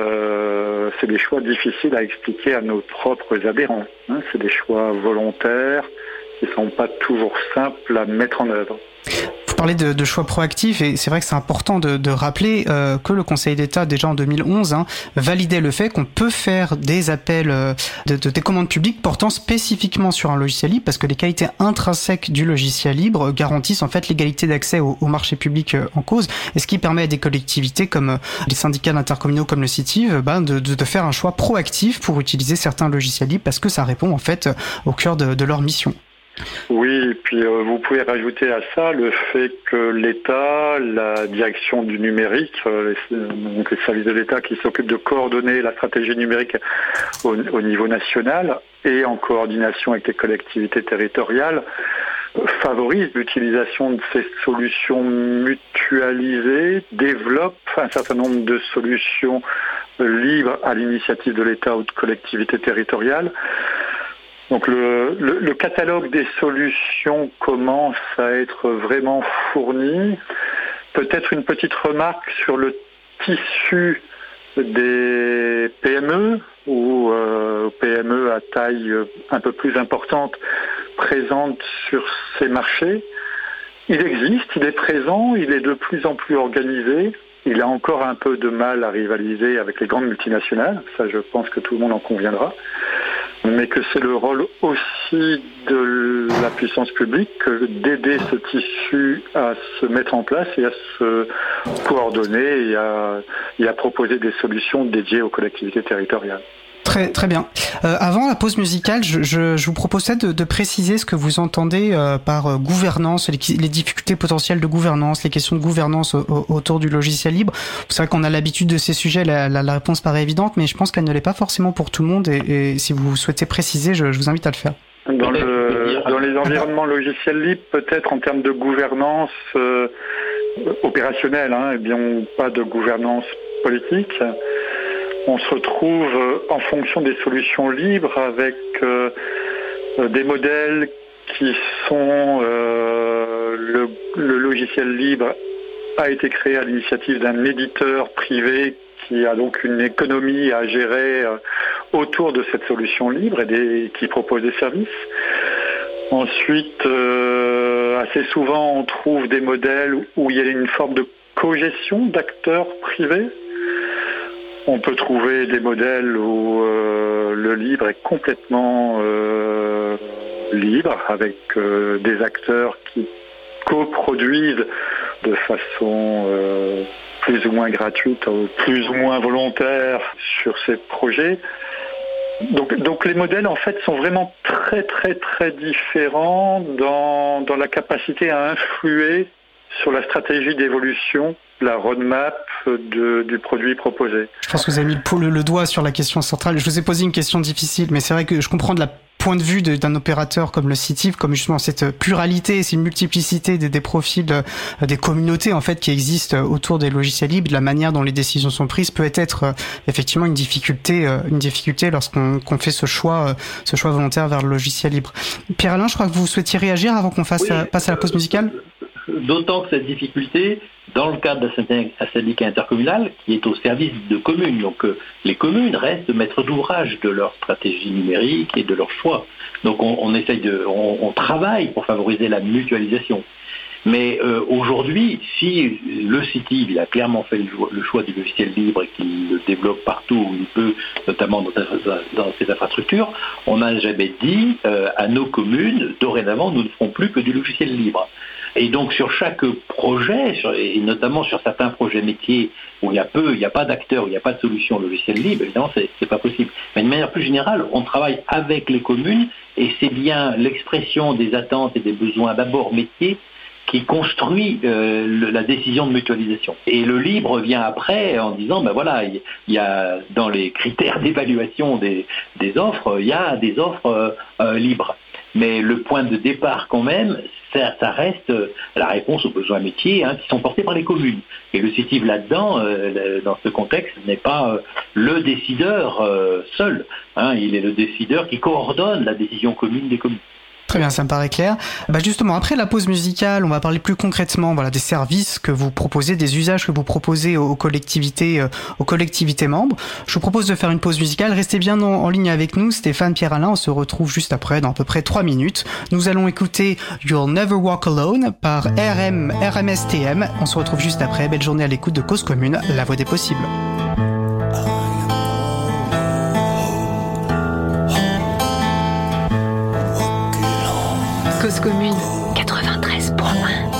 euh, c'est des choix difficiles à expliquer à nos propres adhérents. Hein. C'est des choix volontaires qui ne sont pas toujours simples à mettre en œuvre. Vous parlez de, de choix proactifs et c'est vrai que c'est important de, de rappeler euh, que le Conseil d'État, déjà en deux mille onze, hein, validait le fait qu'on peut faire des appels euh, de, de des commandes publiques portant spécifiquement sur un logiciel libre parce que les qualités intrinsèques du logiciel libre garantissent en fait l'égalité d'accès au, au marché public euh, en cause, et ce qui permet à des collectivités comme euh, les syndicats d'intercommunaux comme le CITIV bah, de, de, de faire un choix proactif pour utiliser certains logiciels libres parce que ça répond en fait au cœur de, de leur mission. Oui, et puis euh, vous pouvez rajouter à ça le fait que l'État, la direction du numérique, euh, les, donc les services de l'État qui s'occupent de coordonner la stratégie numérique au, au niveau national et en coordination avec les collectivités territoriales, favorise l'utilisation de ces solutions mutualisées, développe un certain nombre de solutions libres à l'initiative de l'État ou de collectivités territoriales. Donc le, le, le catalogue des solutions commence à être vraiment fourni. Peut-être une petite remarque sur le tissu des P M E ou euh, P M E à taille un peu plus importante présentes sur ces marchés. Il existe, il est présent, il est de plus en plus organisé. Il a encore un peu de mal à rivaliser avec les grandes multinationales, ça je pense que tout le monde en conviendra. Mais que c'est le rôle aussi de la puissance publique d'aider ce tissu à se mettre en place et à se coordonner et à, et à proposer des solutions dédiées aux collectivités territoriales. Très, très bien. Euh, avant la pause musicale, je, je, je vous proposais de, de préciser ce que vous entendez euh, par euh, gouvernance, les, les difficultés potentielles de gouvernance, les questions de gouvernance au, au, autour du logiciel libre. C'est vrai qu'on a l'habitude de ces sujets, la, la, la réponse paraît évidente, mais je pense qu'elle ne l'est pas forcément pour tout le monde. Et, et si vous souhaitez préciser, je, je vous invite à le faire. Dans, le, dans les environnements logiciels libres, peut-être en termes de gouvernance euh, opérationnelle, hein, eh bien, pas de gouvernance politique. On se retrouve en fonction des solutions libres avec euh, des modèles qui sont... Euh, le, le logiciel libre a été créé à l'initiative d'un éditeur privé qui a donc une économie à gérer euh, autour de cette solution libre et des, qui propose des services. Ensuite, euh, assez souvent, on trouve des modèles où il y a une forme de cogestion d'acteurs privés. On peut trouver des modèles où euh, le libre est complètement euh, libre, avec euh, des acteurs qui coproduisent de façon euh, plus ou moins gratuite ou plus ou moins volontaire sur ces projets. Donc, donc les modèles en fait sont vraiment très très très différents dans, dans la capacité à influer sur la stratégie d'évolution, la roadmap de, du produit proposé. Je pense que vous avez mis le, le doigt sur la question centrale. Je vous ai posé une question difficile, mais c'est vrai que je comprends de la point de vue de, d'un opérateur comme le CITIV, comme justement cette pluralité, cette multiplicité des, des profils, euh, des communautés en fait qui existent autour des logiciels libres, de la manière dont les décisions sont prises peut être euh, effectivement une difficulté, euh, une difficulté lorsqu'on qu'on fait ce choix, euh, ce choix volontaire vers le logiciel libre. Pierre-Alain, je crois que vous souhaitiez réagir avant qu'on fasse oui, à, passe à la pause musicale. D'autant que cette difficulté, dans le cadre d'un syndicat intercommunal qui est au service de communes, donc euh, les communes restent maîtres d'ouvrage de leur stratégie numérique et de leur choix. Donc on, on essaye de, on, on travaille pour favoriser la mutualisation. Mais euh, aujourd'hui, si le CITIV il a clairement fait le, le choix du logiciel libre et qu'il le développe partout où il peut, notamment dans, dans ses infrastructures, on n'a jamais dit euh, à nos communes, dorénavant, nous ne ferons plus que du logiciel libre. Et donc sur chaque projet, sur, et notamment sur certains projets métiers où il y a peu, il n'y a pas d'acteurs, où il n'y a pas de solution logiciel libre, évidemment c'est, c'est pas possible. Mais de manière plus générale, on travaille avec les communes et c'est bien l'expression des attentes et des besoins d'abord métiers qui construit euh, le, la décision de mutualisation. Et le libre vient après en disant, ben voilà, il y, y a dans les critères d'évaluation des, des offres, il y a des offres euh, euh, libres. Mais le point de départ quand même, ça, ça reste la réponse aux besoins métiers hein, qui sont portés par les communes. Et le CITIV là-dedans, euh, dans ce contexte, n'est pas euh, le décideur euh, seul. Hein, il est le décideur qui coordonne la décision commune des communes. Très bien, ça me paraît clair. Bah justement, après la pause musicale, on va parler plus concrètement, voilà, des services que vous proposez, des usages que vous proposez aux collectivités, euh, aux collectivités membres. Je vous propose de faire une pause musicale. Restez bien en, en ligne avec nous, Stéphane, Pierre-Alain. On se retrouve juste après, dans à peu près trois minutes. Nous allons écouter You'll Never Walk Alone par R M, R M S T M. On se retrouve juste après. Belle journée à l'écoute de Cause Commune, la voix des possibles. Cause Commune quatre-vingt-treize point un.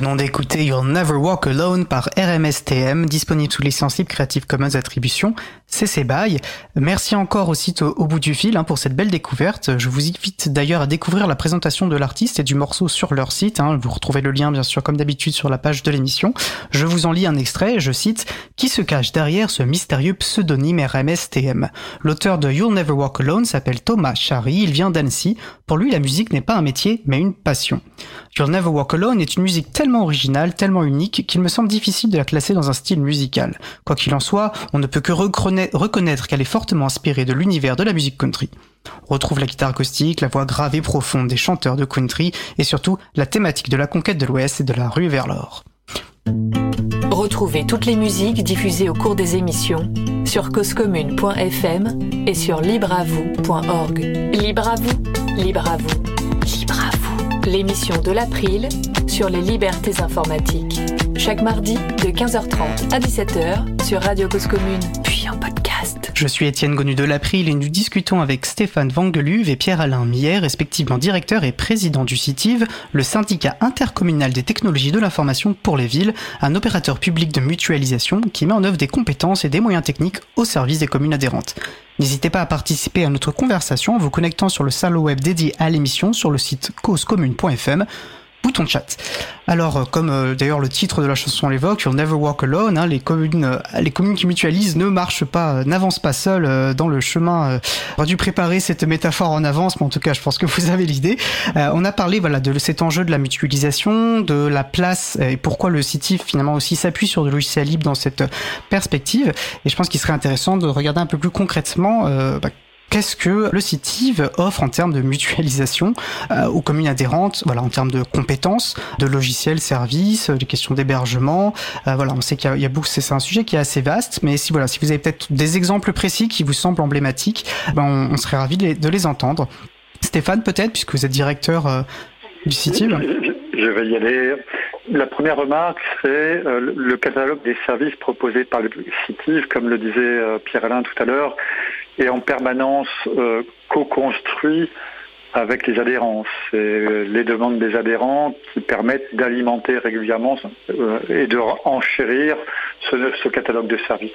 venons d'écouter You'll Never Walk Alone par R M S T M, disponible sous licence libre Creative Commons Attribution, C C B Y. Merci encore au site au, au bout du fil hein, pour cette belle découverte. Je vous invite d'ailleurs à découvrir la présentation de l'artiste et du morceau sur leur site. Hein. Vous retrouvez le lien bien sûr comme d'habitude sur la page de l'émission. Je vous en lis un extrait, je cite « Qui se cache derrière ce mystérieux pseudonyme R M S T M ?» L'auteur de You'll Never Walk Alone s'appelle Thomas Chary, il vient d'Annecy. Pour lui, la musique n'est pas un métier, mais une passion. You'll Never Walk Alone est une musique tellement originale, tellement unique, qu'il me semble difficile de la classer dans un style musical. Quoi qu'il en soit, on ne peut que reconnaître qu'elle est fortement inspirée de l'univers de la musique country. On retrouve la guitare acoustique, la voix grave et profonde des chanteurs de country, et surtout la thématique de la conquête de l'Ouest et de la rue vers l'or. Retrouvez toutes les musiques diffusées au cours des émissions sur cause commune point f m et sur libre à vous point org. Libre à vous, libre à vous, libre à vous. L'émission de l'April sur les libertés informatiques. Chaque mardi de quinze heures trente à dix-sept heures sur Radio Cause Commune, puis en podcast. Je suis Étienne Gonu de l'April et nous discutons avec Stéphane Vangeluve et Pierre-Alain Mier, respectivement directeur et président du CITIV, le syndicat intercommunal des technologies de l'information pour les villes, un opérateur public de mutualisation qui met en œuvre des compétences et des moyens techniques au service des communes adhérentes. N'hésitez pas à participer à notre conversation en vous connectant sur le salon web dédié à l'émission sur le site cause commune point f m. Bouton chat. Alors, comme euh, d'ailleurs le titre de la chanson l'évoque, You'll Never Walk Alone, hein, les communes, euh, les communes qui mutualisent ne marchent pas, euh, n'avancent pas seules euh, dans le chemin. Euh, on aurait dû préparer cette métaphore en avance, mais en tout cas, je pense que vous avez l'idée. Euh, on a parlé, voilà, de cet enjeu de la mutualisation, de la place et pourquoi le CITIV finalement aussi s'appuie sur du logiciel libre dans cette perspective. Et je pense qu'il serait intéressant de regarder un peu plus concrètement. Euh, bah, Qu'est-ce que le CITIV offre en termes de mutualisation euh, aux communes adhérentes, voilà, en termes de compétences, de logiciels, services, des questions d'hébergement. Euh, voilà, on sait qu'il y a, il y a beaucoup, c'est, c'est un sujet qui est assez vaste, mais si voilà, si vous avez peut-être des exemples précis qui vous semblent emblématiques, ben on, on serait ravis de les, de les entendre. Stéphane, peut-être, puisque vous êtes directeur euh, du CITIV. Je vais y aller. La première remarque, c'est euh, le catalogue des services proposés par le CITIV, comme le disait euh, Pierre-Alain tout à l'heure, est en permanence euh, co-construit avec les adhérents. C'est les demandes des adhérents qui permettent d'alimenter régulièrement euh, et de enchérir ce, ce catalogue de services.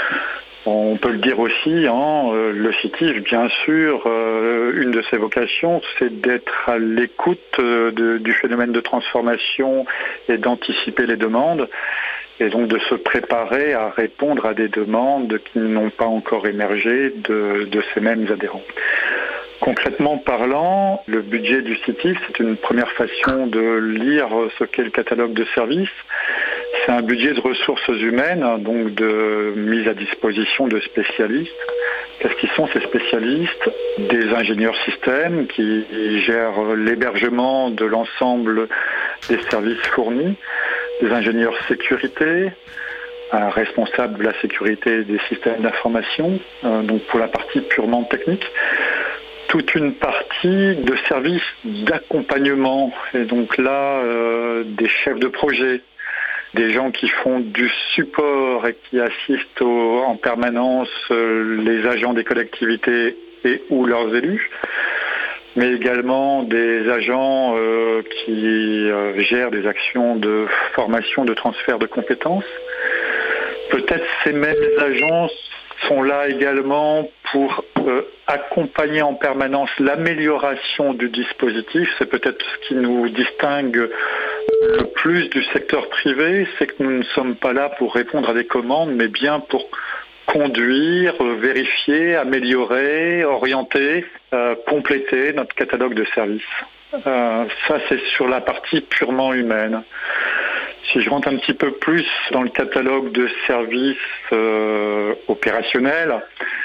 On peut le dire aussi, hein, le CITIV, bien sûr, euh, une de ses vocations, c'est d'être à l'écoute euh, de, du phénomène de transformation et d'anticiper les demandes, et donc de se préparer à répondre à des demandes qui n'ont pas encore émergé de, de ces mêmes adhérents. Concrètement parlant, le budget du CITIV, c'est une première façon de lire ce qu'est le catalogue de services. C'est un budget de ressources humaines, donc de mise à disposition de spécialistes. Qu'est-ce qu'ils sont ces spécialistes ? Des ingénieurs systèmes qui gèrent l'hébergement de l'ensemble des services fournis, des ingénieurs sécurité, un responsable de la sécurité des systèmes d'information, euh, donc pour la partie purement technique. Toute une partie de services d'accompagnement, et donc là, euh, des chefs de projet, des gens qui font du support et qui assistent au, en permanence euh, les agents des collectivités et ou leurs élus, mais également des agents euh, qui euh, gèrent des actions de formation, de transfert de compétences. Peut-être ces mêmes agents sont là également pour euh, accompagner en permanence l'amélioration du dispositif. C'est peut-être ce qui nous distingue le plus du secteur privé, c'est que nous ne sommes pas là pour répondre à des commandes, mais bien pour conduire, vérifier, améliorer, orienter, euh, compléter notre catalogue de services. Euh, ça, c'est sur la partie purement humaine. Si je rentre un petit peu plus dans le catalogue de services euh, opérationnels,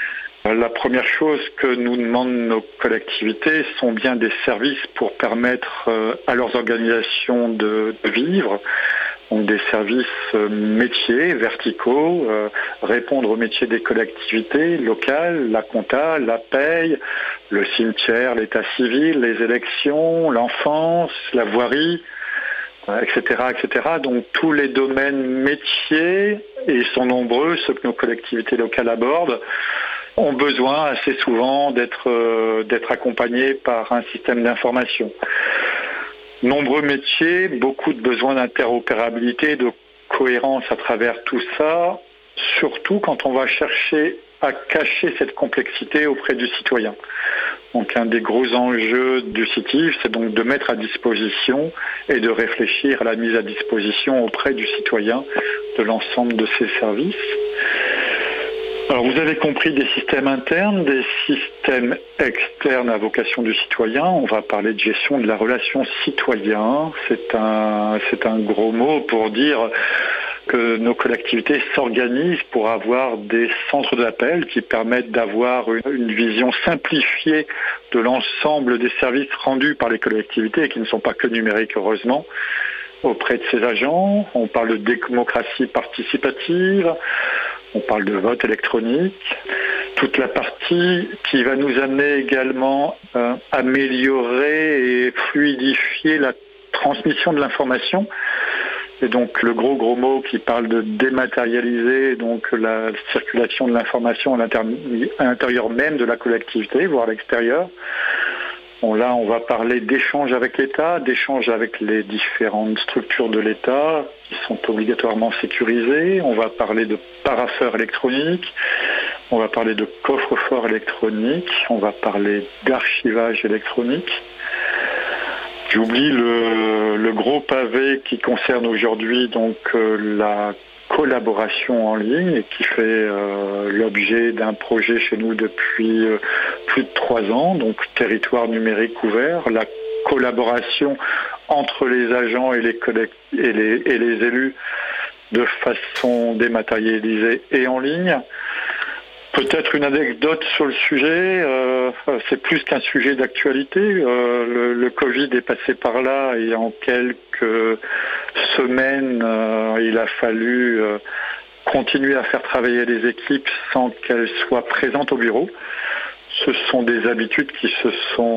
la première chose que nous demandent nos collectivités sont bien des services pour permettre euh, à leurs organisations de, de vivre. Donc des services euh, métiers verticaux, euh, répondre aux métiers des collectivités locales, la compta, la paye, le cimetière, l'état civil, les élections, l'enfance, la voirie, euh, et cetera, et cetera. Donc tous les domaines métiers, et ils sont nombreux, ceux que nos collectivités locales abordent, ont besoin assez souvent d'être, euh, d'être accompagnés par un système d'information. nombreux métiers, beaucoup de besoins d'interopérabilité, de cohérence à travers tout ça, surtout quand on va chercher à cacher cette complexité auprès du citoyen. Donc un des gros enjeux du C I T I F, c'est donc de mettre à disposition et de réfléchir à la mise à disposition auprès du citoyen de l'ensemble de ces services. Alors vous avez compris des systèmes internes, des systèmes externes à vocation du citoyen. On va parler de gestion de la relation citoyen. C'est un, c'est un gros mot pour dire que nos collectivités s'organisent pour avoir des centres d'appel qui permettent d'avoir une, une vision simplifiée de l'ensemble des services rendus par les collectivités et qui ne sont pas que numériques, heureusement, auprès de ces agents. On parle de démocratie participative, on parle de vote électronique. Toute la partie qui va nous amener également à améliorer et fluidifier la transmission de l'information. Et donc le gros gros mot qui parle de dématérialiser donc la circulation de l'information à l'intérieur même de la collectivité, voire à l'extérieur. Bon, là, on va parler d'échanges avec l'État, d'échanges avec les différentes structures de l'État qui sont obligatoirement sécurisées. On va parler de parapheurs électroniques, on va parler de coffre-fort électronique, on va parler d'archivage électronique. J'oublie le, le gros pavé qui concerne aujourd'hui donc euh, la collaboration en ligne et qui fait euh, l'objet d'un projet chez nous depuis euh, plus de trois ans, donc territoire numérique ouvert, la collaboration entre les agents et les, collect- et les, et les élus de façon dématérialisée et en ligne. Peut-être une anecdote sur le sujet, euh, c'est plus qu'un sujet d'actualité. Euh, le, le Covid est passé par là et en quelques semaines, euh, il a fallu euh, continuer à faire travailler les équipes sans qu'elles soient présentes au bureau. Ce sont des habitudes qui se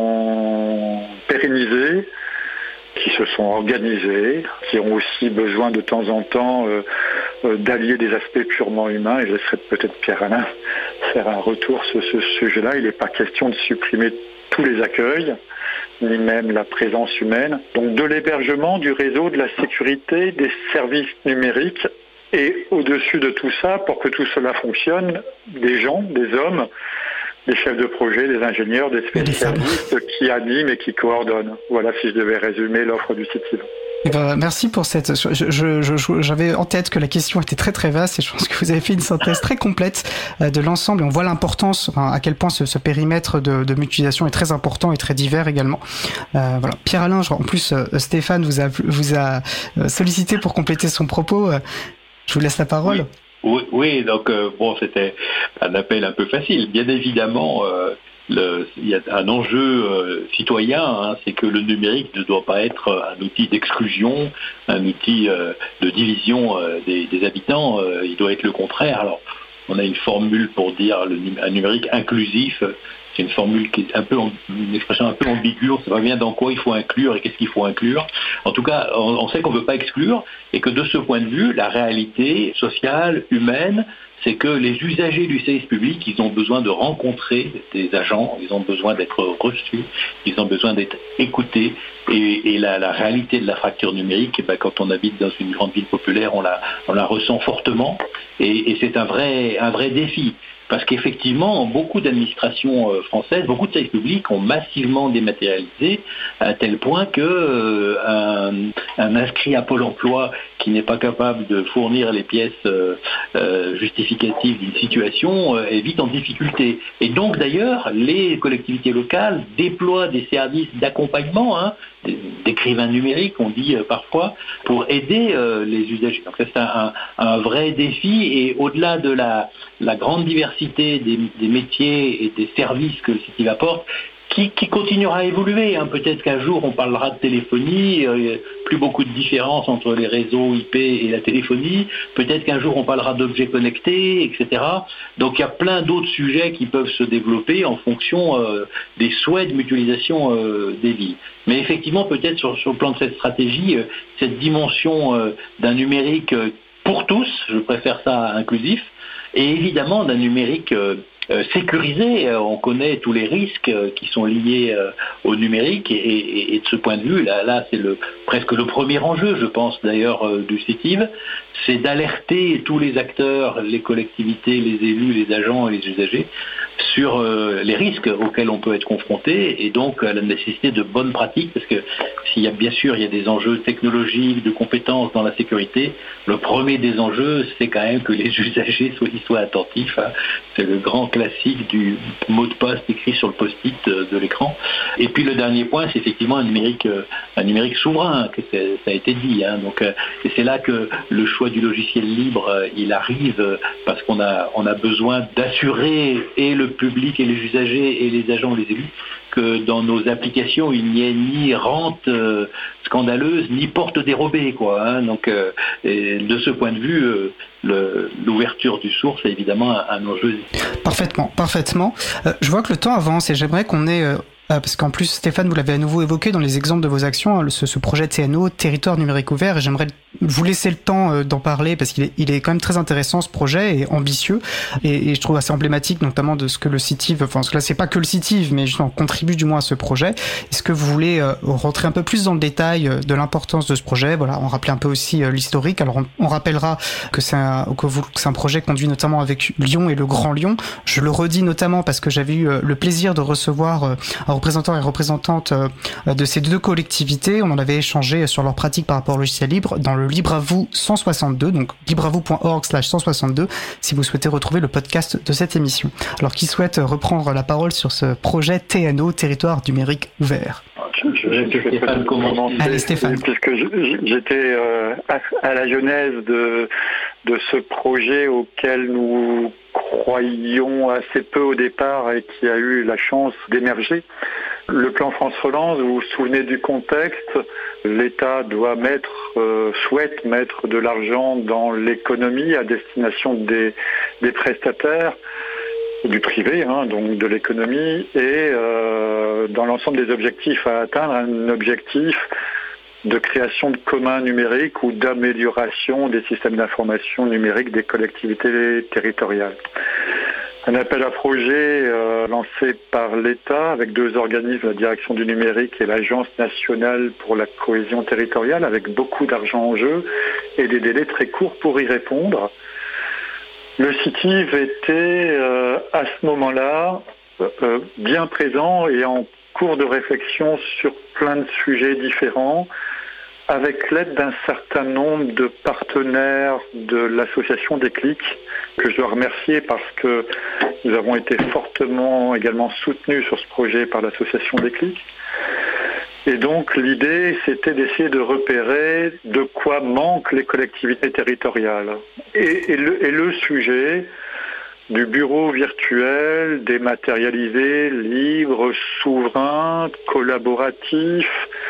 sont pérennisées, qui se sont organisées, qui ont aussi besoin de temps en temps euh, euh, d'allier des aspects purement humains. Et je laisserai peut-être Pierre-Alain faire un retour sur ce sujet-là. Il n'est pas question de supprimer tous les accueils, ni même la présence humaine. Donc de l'hébergement, du réseau, de la sécurité, des services numériques. Et au-dessus de tout ça, pour que tout cela fonctionne, des gens, des hommes, des chefs de projet, des ingénieurs, des spécialistes qui animent et qui coordonnent. Voilà si je devais résumer l'offre du site. Eh ben, merci pour cette. Je, je, je, j'avais en tête que la question était très très vaste et je pense que vous avez fait une synthèse très complète de l'ensemble. Et on voit l'importance, enfin, à quel point ce, ce périmètre de, de mutualisation est très important et très divers également. Euh, voilà. Pierre-Alain, en plus, Stéphane vous a, vous a sollicité pour compléter son propos. Je vous laisse la parole. Oui. Oui, oui, donc euh, bon, c'était un appel un peu facile. Bien évidemment, euh, le, il y a un enjeu euh, citoyen, hein, c'est que le numérique ne doit pas être un outil d'exclusion, un outil euh, de division euh, des, des habitants. Euh, il doit être le contraire. Alors, on a une formule pour dire le, un numérique inclusif. C'est une formule qui est un peu, une expression un peu ambiguë. On ne sait pas bien dans quoi il faut inclure et qu'est-ce qu'il faut inclure. En tout cas, on, on sait qu'on ne veut pas exclure et que de ce point de vue, la réalité sociale, humaine, c'est que les usagers du service public, ils ont besoin de rencontrer des agents, ils ont besoin d'être reçus, ils ont besoin d'être écoutés. Et, et la, la réalité de la fracture numérique, eh ben, quand on habite dans une grande ville populaire, on la, on la ressent fortement. Et, et c'est un vrai, un vrai défi. Parce qu'effectivement, beaucoup d'administrations françaises, beaucoup de services publics ont massivement dématérialisé à tel point que euh, un, un inscrit à Pôle emploi qui n'est pas capable de fournir les pièces euh, euh, justificatives d'une situation euh, est vite en difficulté. Et donc d'ailleurs, les collectivités locales déploient des services d'accompagnement, hein, d'écrivains numériques, on dit euh, parfois, pour aider euh, les usagers. Donc ça, c'est un, un vrai défi et au-delà de la, la grande diversité des, des métiers et des services que le C I T I V apporte, qui, qui continuera à évoluer. Hein. Peut-être qu'un jour on parlera de téléphonie, euh, plus beaucoup de différence entre les réseaux I P et la téléphonie. Peut-être qu'un jour on parlera d'objets connectés, et cetera. Donc il y a plein d'autres sujets qui peuvent se développer en fonction euh, des souhaits de mutualisation euh, des villes. Mais effectivement, peut-être sur, sur le plan de cette stratégie, euh, cette dimension euh, d'un numérique euh, pour tous, je préfère ça inclusif, et évidemment d'un numérique euh, euh, sécurisé. Euh, on connaît tous les risques euh, qui sont liés euh, au numérique et, et, et de ce point de vue, là, là c'est le, presque le premier enjeu, je pense d'ailleurs, euh, du CITIV, c'est d'alerter tous les acteurs, les collectivités, les élus, les agents et les usagers sur euh, les risques auxquels on peut être confronté et donc euh, la nécessité de bonnes pratiques, parce que s'il y a bien sûr il y a des enjeux technologiques, de compétences dans la sécurité, le premier des enjeux c'est quand même que les usagers soient, soient attentifs, hein. C'est le grand classique du mot de passe écrit sur le post-it de, de l'écran. Et puis le dernier point, c'est effectivement un numérique, un numérique souverain, que ça a été dit, hein. Donc, et c'est là que le choix du logiciel libre, il arrive parce qu'on a, on a besoin d'assurer et le public et les usagers et les agents, les élus, que dans nos applications, il n'y ait ni rente euh, scandaleuse, ni porte dérobée, quoi, hein. Donc, euh, et de ce point de vue, euh, le, l'ouverture du source est évidemment un, un enjeu. Parfaitement, parfaitement. Euh, je vois que le temps avance et j'aimerais qu'on ait... Euh... Parce qu'en plus, Stéphane, vous l'avez à nouveau évoqué dans les exemples de vos actions, hein, ce, ce projet T N O, Territoire numérique ouvert, et j'aimerais vous laisser le temps euh, d'en parler parce qu'il est, il est quand même très intéressant ce projet et ambitieux, et, et je trouve assez emblématique notamment de ce que le CITIV, enfin là c'est pas que le CITIV, mais justement contribue du moins à ce projet. Est-ce que vous voulez euh, rentrer un peu plus dans le détail euh, de l'importance de ce projet? Voilà, on rappelait un peu aussi euh, l'historique. Alors on, on rappellera que c'est, un, que, vous, que c'est un projet conduit notamment avec Lyon et le Grand Lyon. Je le redis notamment parce que j'avais eu euh, le plaisir de recevoir euh, un représentant et représentante euh, de ces deux collectivités. On en avait échangé sur leurs pratiques par rapport au logiciel libre dans le Libre à vous cent soixante-deux, donc libreavou point org slash cent soixante-deux, si vous souhaitez retrouver le podcast de cette émission. Alors, qui souhaite reprendre la parole sur ce projet T N O, Territoire numérique ouvert? Je, je, je vais Stéphane commencer. Allez, Stéphane. Puisque j'étais euh, à la genèse de, de ce projet auquel nous croyions assez peu au départ et qui a eu la chance d'émerger. Le plan France Relance, vous vous souvenez du contexte, l'État doit mettre, euh, souhaite mettre de l'argent dans l'économie à destination des, des prestataires, du privé, hein, donc de l'économie, et euh, dans l'ensemble des objectifs à atteindre, un objectif de création de communs numériques ou d'amélioration des systèmes d'information numérique des collectivités territoriales. Un appel à projet euh, lancé par l'État avec deux organismes, la Direction du numérique et l'Agence nationale pour la cohésion territoriale, avec beaucoup d'argent en jeu et des délais très courts pour y répondre. Le CITIV était euh, à ce moment-là euh, bien présent et en cours de réflexion sur plein de sujets différents, avec l'aide d'un certain nombre de partenaires de l'association Déclic, que je dois remercier parce que nous avons été fortement également soutenus sur ce projet par l'association Déclic. Et donc l'idée, c'était d'essayer de repérer de quoi manquent les collectivités territoriales. Et, et, le, et le sujet du bureau virtuel, dématérialisé, libre, souverain, collaboratif,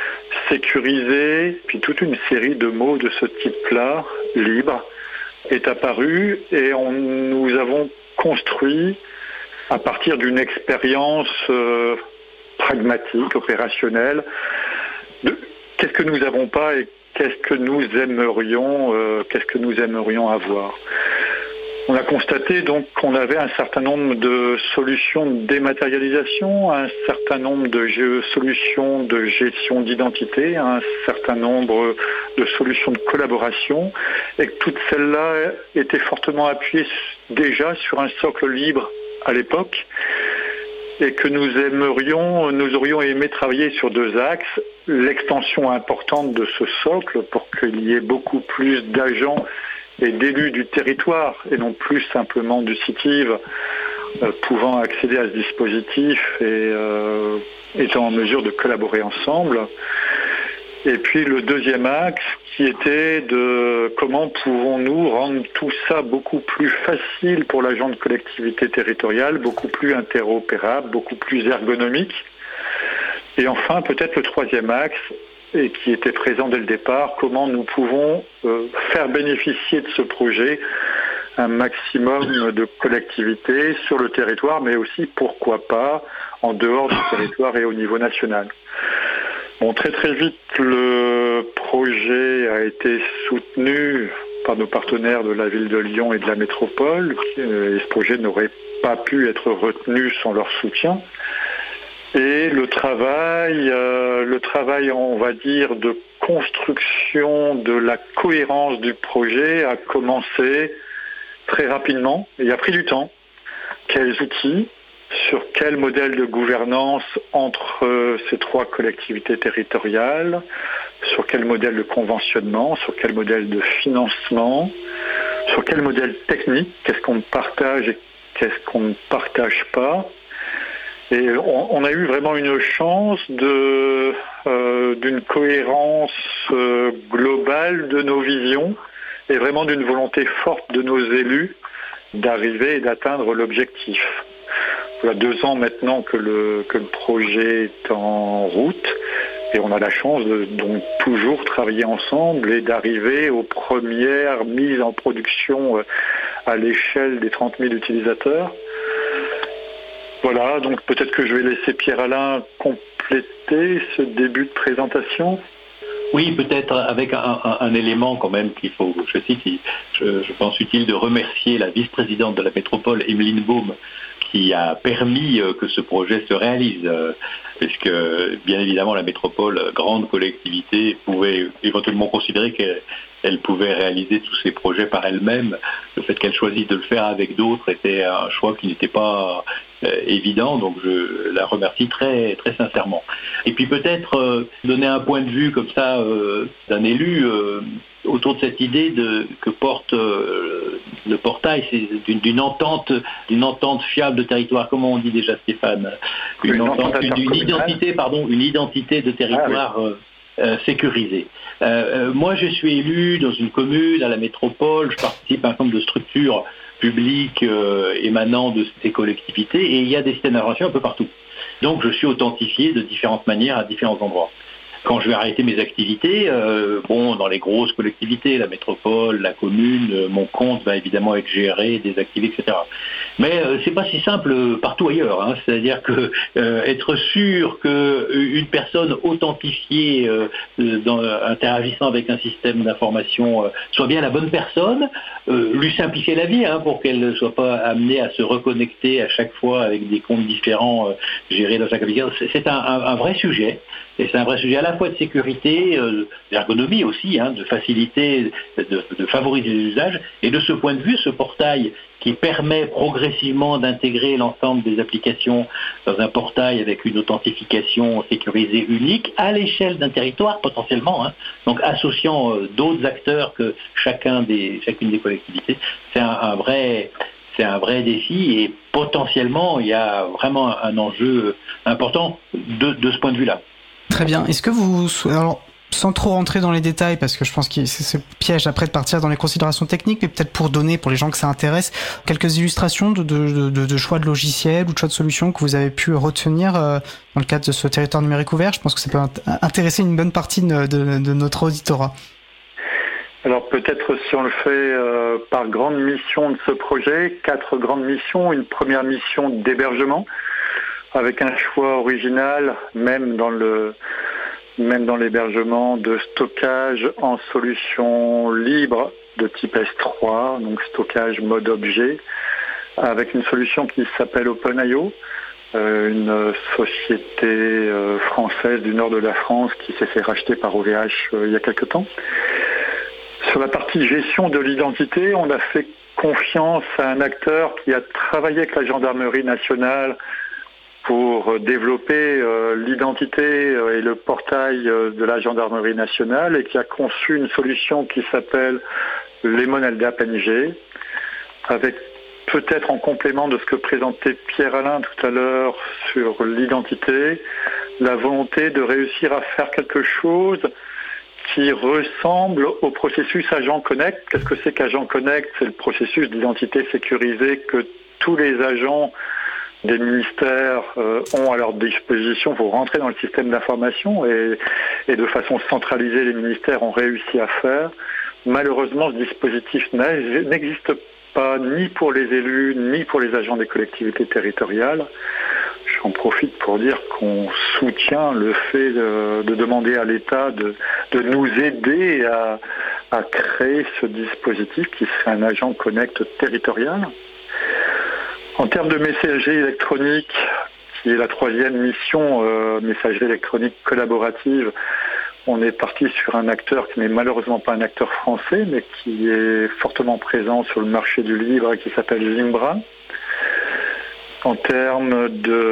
sécurisé, puis toute une série de mots de ce type-là, libre, est apparu et on, nous avons construit à partir d'une expérience euh, pragmatique, opérationnelle, de qu'est-ce que nous n'avons pas et qu'est-ce que nous aimerions, euh, qu'est-ce que nous aimerions avoir. On a constaté donc qu'on avait un certain nombre de solutions de dématérialisation, un certain nombre de ge- solutions de gestion d'identité, un certain nombre de solutions de collaboration, et que toutes celles-là étaient fortement appuyées déjà sur un socle libre à l'époque, et que nous aimerions, nous aurions aimé travailler sur deux axes, l'extension importante de ce socle pour qu'il y ait beaucoup plus d'agents et d'élus du territoire, et non plus simplement du CITIV, euh, pouvant accéder à ce dispositif et euh, étant en mesure de collaborer ensemble. Et puis le deuxième axe qui était de comment pouvons-nous rendre tout ça beaucoup plus facile pour l'agent de collectivité territoriale, beaucoup plus interopérable, beaucoup plus ergonomique. Et enfin, peut-être le troisième axe, et qui était présent dès le départ, comment nous pouvons euh, faire bénéficier de ce projet un maximum de collectivités sur le territoire, mais aussi, pourquoi pas, en dehors du territoire et au niveau national. Bon, très très vite, le projet a été soutenu par nos partenaires de la ville de Lyon et de la métropole, et ce projet n'aurait pas pu être retenus sans leur soutien. Et le travail, euh, le travail, on va dire, de construction de la cohérence du projet a commencé très rapidement. Il a pris du temps. Quels outils, sur quel modèle de gouvernance entre euh, ces trois collectivités territoriales, sur quel modèle de conventionnement, sur quel modèle de financement, sur quel modèle technique, qu'est-ce qu'on partage et qu'est-ce qu'on ne partage pas. Et on, on a eu vraiment une chance de, euh, d'une cohérence euh, globale de nos visions et vraiment d'une volonté forte de nos élus d'arriver et d'atteindre l'objectif. Voilà deux ans maintenant que le, que le projet est en route et on a la chance de donc toujours travailler ensemble et d'arriver aux premières mises en production à l'échelle des trente mille utilisateurs. Voilà, donc peut-être que je vais laisser Pierre-Alain compléter ce début de présentation. Oui, peut-être avec un, un, un élément quand même qu'il faut, je cite, je, je pense utile de remercier la vice-présidente de la métropole, Emeline Baum, qui a permis que ce projet se réalise, puisque bien évidemment la métropole, grande collectivité, pouvait éventuellement considérer qu'elle pouvait réaliser tous ces projets par elle-même. Le fait qu'elle choisisse de le faire avec d'autres était un choix qui n'était pas euh, évident, donc je la remercie très, très sincèrement. Et puis peut-être euh, donner un point de vue comme ça euh, d'un élu euh, autour de cette idée de, que porte euh, le portail, c'est d'une, d'une entente, d'une entente fiable de territoire. Comment on dit déjà, Stéphane ? Une, une, entente, une, une identité, pardon, une identité de territoire. Ah, oui. euh, Euh, sécurisé. Euh, euh, moi, je suis élu dans une commune, à la métropole, je participe à un certain nombre de structures publiques euh, émanant de ces collectivités, et il y a des systèmes d'information un peu partout. Donc, je suis authentifié de différentes manières à différents endroits. Quand je vais arrêter mes activités, euh, bon, dans les grosses collectivités, la métropole, la commune, euh, mon compte va évidemment être géré, désactivé, et cetera. Mais euh, c'est pas si simple partout ailleurs. Hein. C'est-à-dire que euh, être sûr qu'une personne authentifiée, euh, dans, interagissant avec un système d'information, euh, soit bien la bonne personne, euh, lui simplifier la vie, hein, pour qu'elle ne soit pas amenée à se reconnecter à chaque fois avec des comptes différents euh, gérés dans chaque application. C'est, c'est un, un, un vrai sujet. Et c'est un vrai sujet à la fois de sécurité, euh, d'ergonomie aussi, hein, de facilité, de, de favoriser les usages. Et de ce point de vue, ce portail qui permet progressivement d'intégrer l'ensemble des applications dans un portail avec une authentification sécurisée unique à l'échelle d'un territoire potentiellement, hein, donc associant euh, d'autres acteurs que chacun des, chacune des collectivités, c'est un, un vrai... C'est un vrai défi et potentiellement, il y a vraiment un, un enjeu important de, de ce point de vue-là. Très bien. Est-ce que vous... Alors, sans trop rentrer dans les détails, parce que je pense que c'est ce piège après de partir dans les considérations techniques, mais peut-être pour donner, pour les gens que ça intéresse, quelques illustrations de, de, de, de choix de logiciels ou de choix de solutions que vous avez pu retenir euh, dans le cadre de ce territoire numérique ouvert. Je pense que ça peut intéresser une bonne partie de, de, de notre auditorat. Alors peut-être si on le fait euh, par grande mission de ce projet, quatre grandes missions. Une première mission d'hébergement, avec un choix original, même dans le même dans l'hébergement, de stockage en solution libre de type S trois, donc stockage mode objet, avec une solution qui s'appelle Open I O, euh, une société euh, française du nord de la France qui s'est fait racheter par O V H euh, il y a quelque temps. Sur la partie gestion de l'identité, on a fait confiance à un acteur qui a travaillé avec la gendarmerie nationale pour développer euh, l'identité euh, et le portail euh, de la gendarmerie nationale et qui a conçu une solution qui s'appelle Lemon L D A P N G, avec peut-être en complément de ce que présentait Pierre-Alain tout à l'heure sur l'identité, la volonté de réussir à faire quelque chose qui ressemble au processus Agent Connect. Qu'est-ce que c'est qu'Agent Connect ? C'est le processus d'identité sécurisée que tous les agents des ministères euh, ont à leur disposition pour rentrer dans le système d'information et, et de façon centralisée, les ministères ont réussi à faire. Malheureusement, ce dispositif n'existe pas ni pour les élus, ni pour les agents des collectivités territoriales. J'en profite pour dire qu'on soutient le fait de, de demander à l'État de, de nous aider à, à créer ce dispositif qui serait un agent Connect territorial. En termes de messagerie électronique, qui est la troisième mission, euh, messagerie électronique collaborative, on est parti sur un acteur qui n'est malheureusement pas un acteur français, mais qui est fortement présent sur le marché du livre et qui s'appelle Zimbra. En termes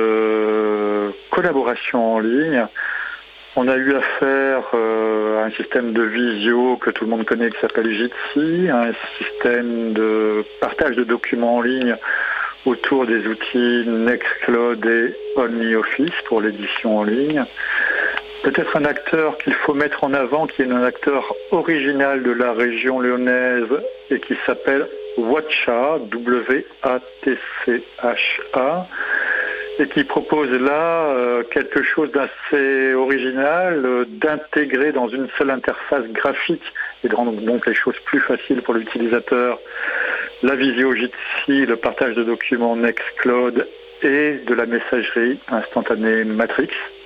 de collaboration en ligne, on a eu affaire euh, à un système de visio que tout le monde connaît qui s'appelle Jitsi, un système de partage de documents en ligne autour des outils Nextcloud et OnlyOffice pour l'édition en ligne. Peut-être un acteur qu'il faut mettre en avant, qui est un acteur original de la région lyonnaise et qui s'appelle Watcha, W A T C H A, et qui propose là euh, quelque chose d'assez original, euh, d'intégrer dans une seule interface graphique et de rendre donc les choses plus faciles pour l'utilisateur, la visio Jitsi, le partage de documents Nextcloud et de la messagerie instantanée Matrix.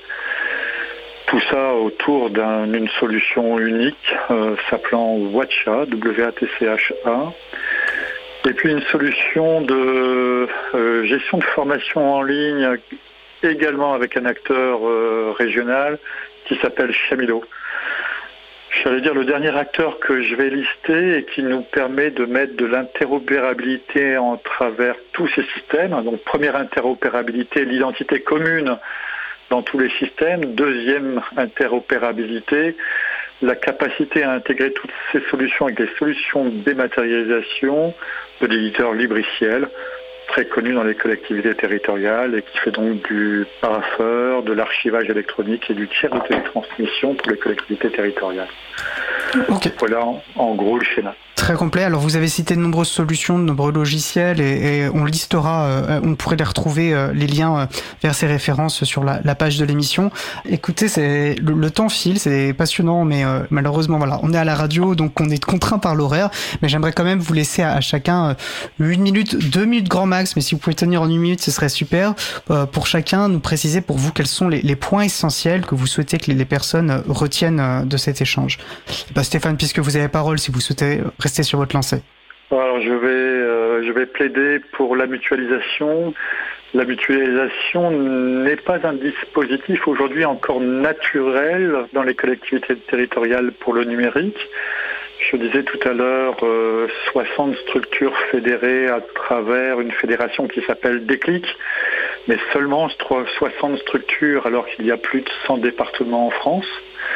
Tout ça autour d'une solution unique euh, s'appelant Watcha, W A T C H A. Et puis une solution de euh, gestion de formation en ligne, également avec un acteur euh, régional qui s'appelle Chamilo. J'allais dire le dernier acteur que je vais lister et qui nous permet de mettre de l'interopérabilité en travers tous ces systèmes. Donc première interopérabilité, l'identité commune dans tous les systèmes. Deuxième interopérabilité, la capacité à intégrer toutes ces solutions avec des solutions de dématérialisation de l'éditeur Libriciel, très connu dans les collectivités territoriales et qui fait donc du parapheur, de l'archivage électronique et du tiers de télétransmission pour les collectivités territoriales. Okay. Voilà en, en gros le schéma. Très complet. Alors vous avez cité de nombreuses solutions, de nombreux logiciels et, et on listera, euh, on pourrait les retrouver, euh, les liens euh, vers ces références sur la, la page de l'émission. Écoutez, c'est le, le temps file, c'est passionnant, mais euh, malheureusement voilà, on est à la radio, donc on est contraint par l'horaire. Mais j'aimerais quand même vous laisser à, à chacun euh, une minute, deux minutes grand max, mais si vous pouvez tenir en une minute, ce serait super. Euh, pour chacun, nous préciser pour vous quels sont les, les points essentiels que vous souhaitez que les, les personnes retiennent euh, de cet échange. Bah, Stéphane, puisque vous avez la parole, si vous souhaitez rester sur votre lancée. Alors je vais, euh, je vais plaider pour la mutualisation. La mutualisation n'est pas un dispositif aujourd'hui encore naturel dans les collectivités territoriales pour le numérique. Je disais tout à l'heure, euh, soixante structures fédérées à travers une fédération qui s'appelle Déclic, mais seulement soixante structures alors qu'il y a plus de cent départements en France.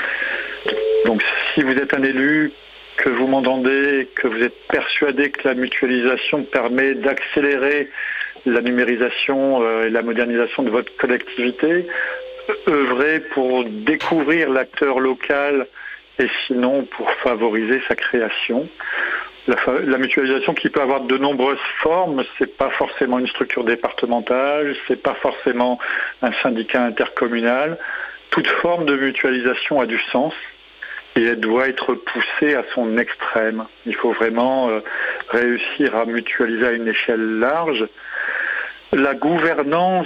Donc si vous êtes un élu, que vous m'entendez, que vous êtes persuadé que la mutualisation permet d'accélérer la numérisation euh, et la modernisation de votre collectivité, œuvrez pour découvrir l'acteur local et sinon pour favoriser sa création. La, la mutualisation qui peut avoir de nombreuses formes, c'est pas forcément une structure départementale, c'est pas forcément un syndicat intercommunal. Toute forme de mutualisation a du sens. Et elle doit être poussée à son extrême. Il faut vraiment euh, réussir à mutualiser à une échelle large. La gouvernance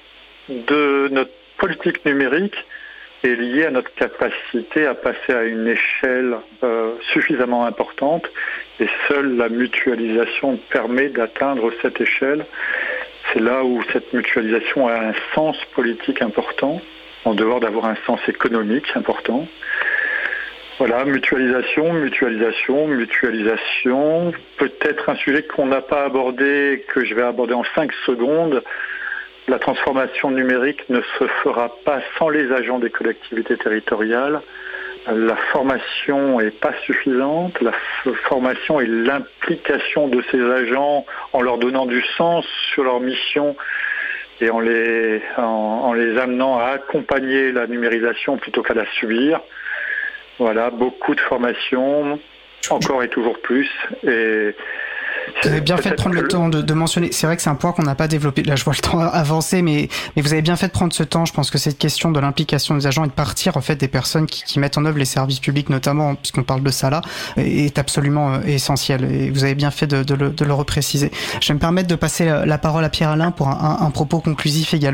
de notre politique numérique est liée à notre capacité à passer à une échelle euh, suffisamment importante et seule la mutualisation permet d'atteindre cette échelle. C'est là où cette mutualisation a un sens politique important, en dehors d'avoir un sens économique important. Voilà, mutualisation, mutualisation, mutualisation. Peut-être un sujet qu'on n'a pas abordé, que je vais aborder en cinq secondes. La transformation numérique ne se fera pas sans les agents des collectivités territoriales. La formation n'est pas suffisante. La formation et l'implication de ces agents en leur donnant du sens sur leur mission et en les, en, en les amenant à accompagner la numérisation plutôt qu'à la subir. Voilà, beaucoup de formations, encore et toujours plus. Et vous avez bien fait de prendre le temps de, de mentionner. C'est vrai que c'est un point qu'on n'a pas développé. Là, je vois le temps avancer, mais, mais vous avez bien fait de prendre ce temps. Je pense que cette question de l'implication des agents et de partir, en fait, des personnes qui, qui mettent en œuvre les services publics, notamment, puisqu'on parle de ça là, est absolument euh, essentiel. Et vous avez bien fait de, de, le, de le repréciser. Je vais me permettre de passer la parole à Pierre-Alain pour un, un, un propos conclusif également.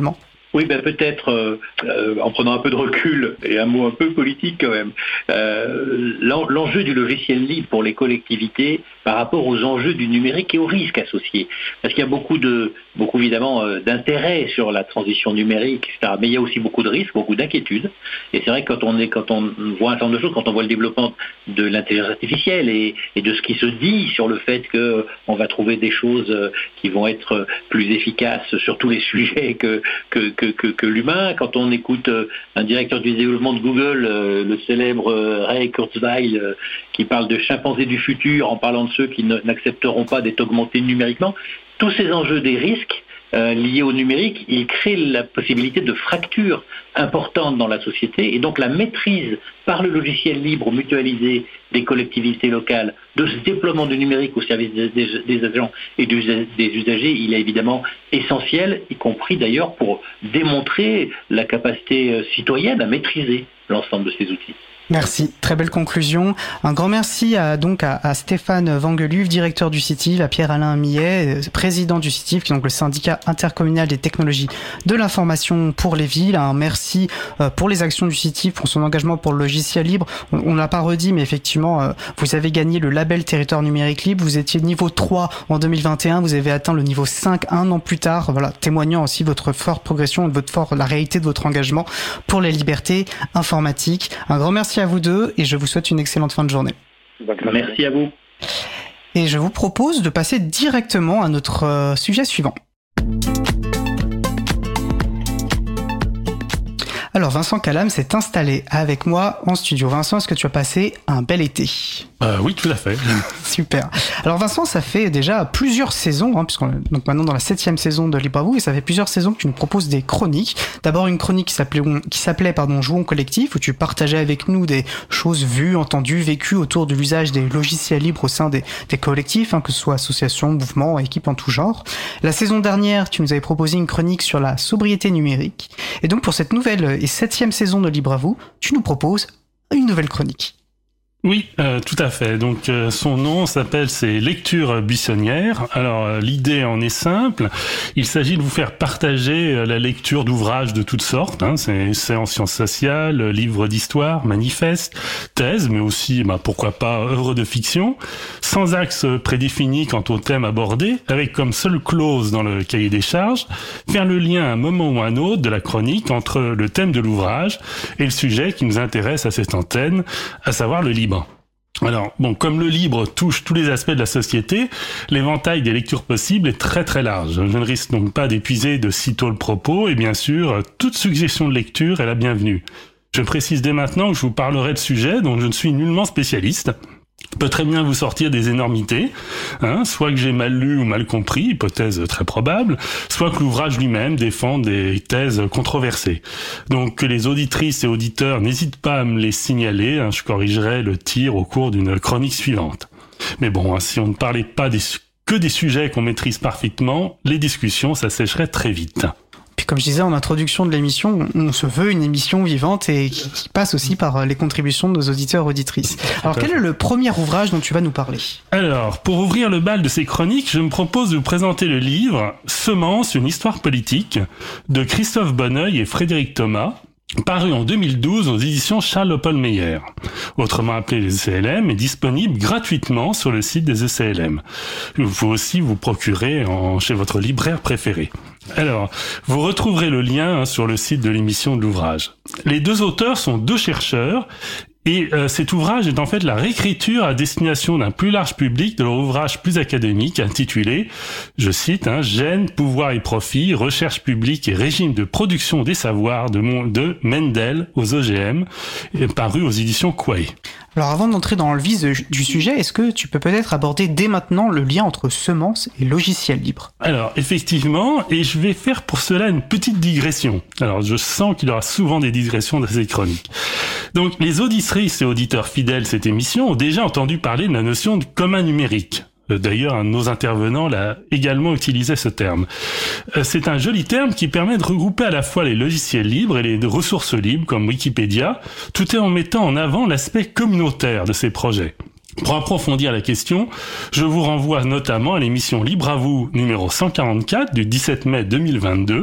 Oui, ben peut-être, euh, euh, en prenant un peu de recul et un mot un peu politique quand même, euh, l'enjeu du logiciel libre pour les collectivités par rapport aux enjeux du numérique et aux risques associés. Parce qu'il y a beaucoup, de, beaucoup évidemment euh, d'intérêt sur la transition numérique, et cetera. Mais il y a aussi beaucoup de risques, beaucoup d'inquiétudes. Et c'est vrai que quand on, est, quand on voit un certain nombre de choses, quand on voit le développement de l'intelligence artificielle et, et de ce qui se dit sur le fait qu'on va trouver des choses qui vont être plus efficaces sur tous les sujets que, que, que Que, que l'humain. Quand on écoute euh, un directeur du développement de Google, euh, le célèbre euh, Ray Kurzweil, euh, qui parle de chimpanzés du futur en parlant de ceux qui ne, n'accepteront pas d'être augmentés numériquement, tous ces enjeux des risques euh, liés au numérique, ils créent la possibilité de fractures importantes dans la société et donc la maîtrise par le logiciel libre mutualisé des collectivités locales de ce déploiement du numérique au service des, des, des agents et des, des usagers, il est évidemment essentiel, y compris d'ailleurs pour démontrer la capacité citoyenne à maîtriser l'ensemble de ces outils. Merci, très belle conclusion. Un grand merci à, donc à, à Stéphane Vangeluve, directeur du CITIV, à Pierre-Alain Millet, président du CITIV, qui est donc le syndicat intercommunal des technologies de l'information pour les villes. Un merci euh, pour les actions du CITIV, pour son engagement pour le logiciel libre. On ne l'a pas redit, mais effectivement, euh, vous avez gagné le label territoire numérique libre. Vous étiez niveau trois en deux mille vingt et un, vous avez atteint le niveau cinq un an plus tard, voilà, témoignant aussi votre forte progression, de votre forte, la réalité de votre engagement pour les libertés informatiques. Un grand merci à vous deux et je vous souhaite une excellente fin de journée. Merci à vous. Et je vous propose de passer directement à notre euh, sujet suivant. Alors Vincent Calame s'est installé avec moi en studio. Vincent, est-ce que tu as passé un bel été ? euh, Oui, tout à fait. Super. Alors Vincent, ça fait déjà plusieurs saisons, hein, puisqu'on est donc maintenant dans la septième saison de Libre à vous, et ça fait plusieurs saisons que tu nous proposes des chroniques. D'abord une chronique qui s'appelait, qui s'appelait pardon, Jouons collectif, où tu partageais avec nous des choses vues, entendues, vécues autour de l'usage des logiciels libres au sein des, des collectifs, hein, que ce soit associations, mouvements, équipes en tout genre. La saison dernière, tu nous avais proposé une chronique sur la sobriété numérique. Et donc pour cette nouvelle et septième saison de Libre à vous, tu nous proposes une nouvelle chronique. Oui, euh, tout à fait. Donc euh, son nom s'appelle c'est Lectures buissonnières. Alors euh, l'idée en est simple. Il s'agit de vous faire partager euh, la lecture d'ouvrages de toutes sortes. Hein. C'est essais en sciences sociales, livres d'histoire, manifestes, thèses, mais aussi, bah, pourquoi pas, œuvres de fiction, sans axe prédéfini quant au thème abordé, avec comme seule clause dans le cahier des charges, faire le lien à un moment ou à un autre de la chronique entre le thème de l'ouvrage et le sujet qui nous intéresse à cette antenne, à savoir le libre. Alors, bon, comme le libre touche tous les aspects de la société, l'éventail des lectures possibles est très très large. Je ne risque donc pas d'épuiser de sitôt le propos, et bien sûr, toute suggestion de lecture est la bienvenue. Je précise dès maintenant que je vous parlerai de sujets dont je ne suis nullement spécialiste. Je peux très bien vous sortir des énormités, hein, soit que j'ai mal lu ou mal compris, hypothèse très probable, soit que l'ouvrage lui-même défend des thèses controversées. Donc que les auditrices et auditeurs n'hésitent pas à me les signaler, hein, je corrigerai le tir au cours d'une chronique suivante. Mais bon, hein, si on ne parlait pas des, que des sujets qu'on maîtrise parfaitement, les discussions s'assècheraient très vite. Puis comme je disais en introduction de l'émission, on se veut une émission vivante et qui, qui passe aussi par les contributions de nos auditeurs et auditrices. Alors quel est le premier ouvrage dont tu vas nous parler ? Alors, pour ouvrir le bal de ces chroniques, je me propose de vous présenter le livre « Semences, une histoire politique » de Christophe Bonneuil et Frédéric Thomas, paru en deux mille douze aux éditions Charles-Paul Meyer, autrement appelé les E C L M, est disponible gratuitement sur le site des E C L M. Il faut aussi vous procurer en, chez votre libraire préféré. Alors, vous retrouverez le lien hein, sur le site de l'émission de l'ouvrage. Les deux auteurs sont deux chercheurs et euh, cet ouvrage est en fait la réécriture à destination d'un plus large public de leur ouvrage plus académique intitulé, je cite, hein, « Gènes, pouvoir et profit, recherche publique et régime de production des savoirs de, Mon- de Mendel aux O G M », paru aux éditions Quay. Alors avant d'entrer dans le vif du sujet, est-ce que tu peux peut-être aborder dès maintenant le lien entre semences et logiciel libre ? Alors effectivement, et je vais faire pour cela une petite digression. Alors je sens qu'il y aura souvent des digressions dans ces chroniques. Donc les auditrices et auditeurs fidèles de cette émission ont déjà entendu parler de la notion de commun numérique. D'ailleurs, un de nos intervenants l'a également utilisé ce terme. C'est un joli terme qui permet de regrouper à la fois les logiciels libres et les ressources libres, comme Wikipédia, tout en mettant en avant l'aspect communautaire de ces projets. Pour approfondir la question, je vous renvoie notamment à l'émission Libre à vous numéro cent quarante-quatre du dix-sept mai deux mille vingt-deux,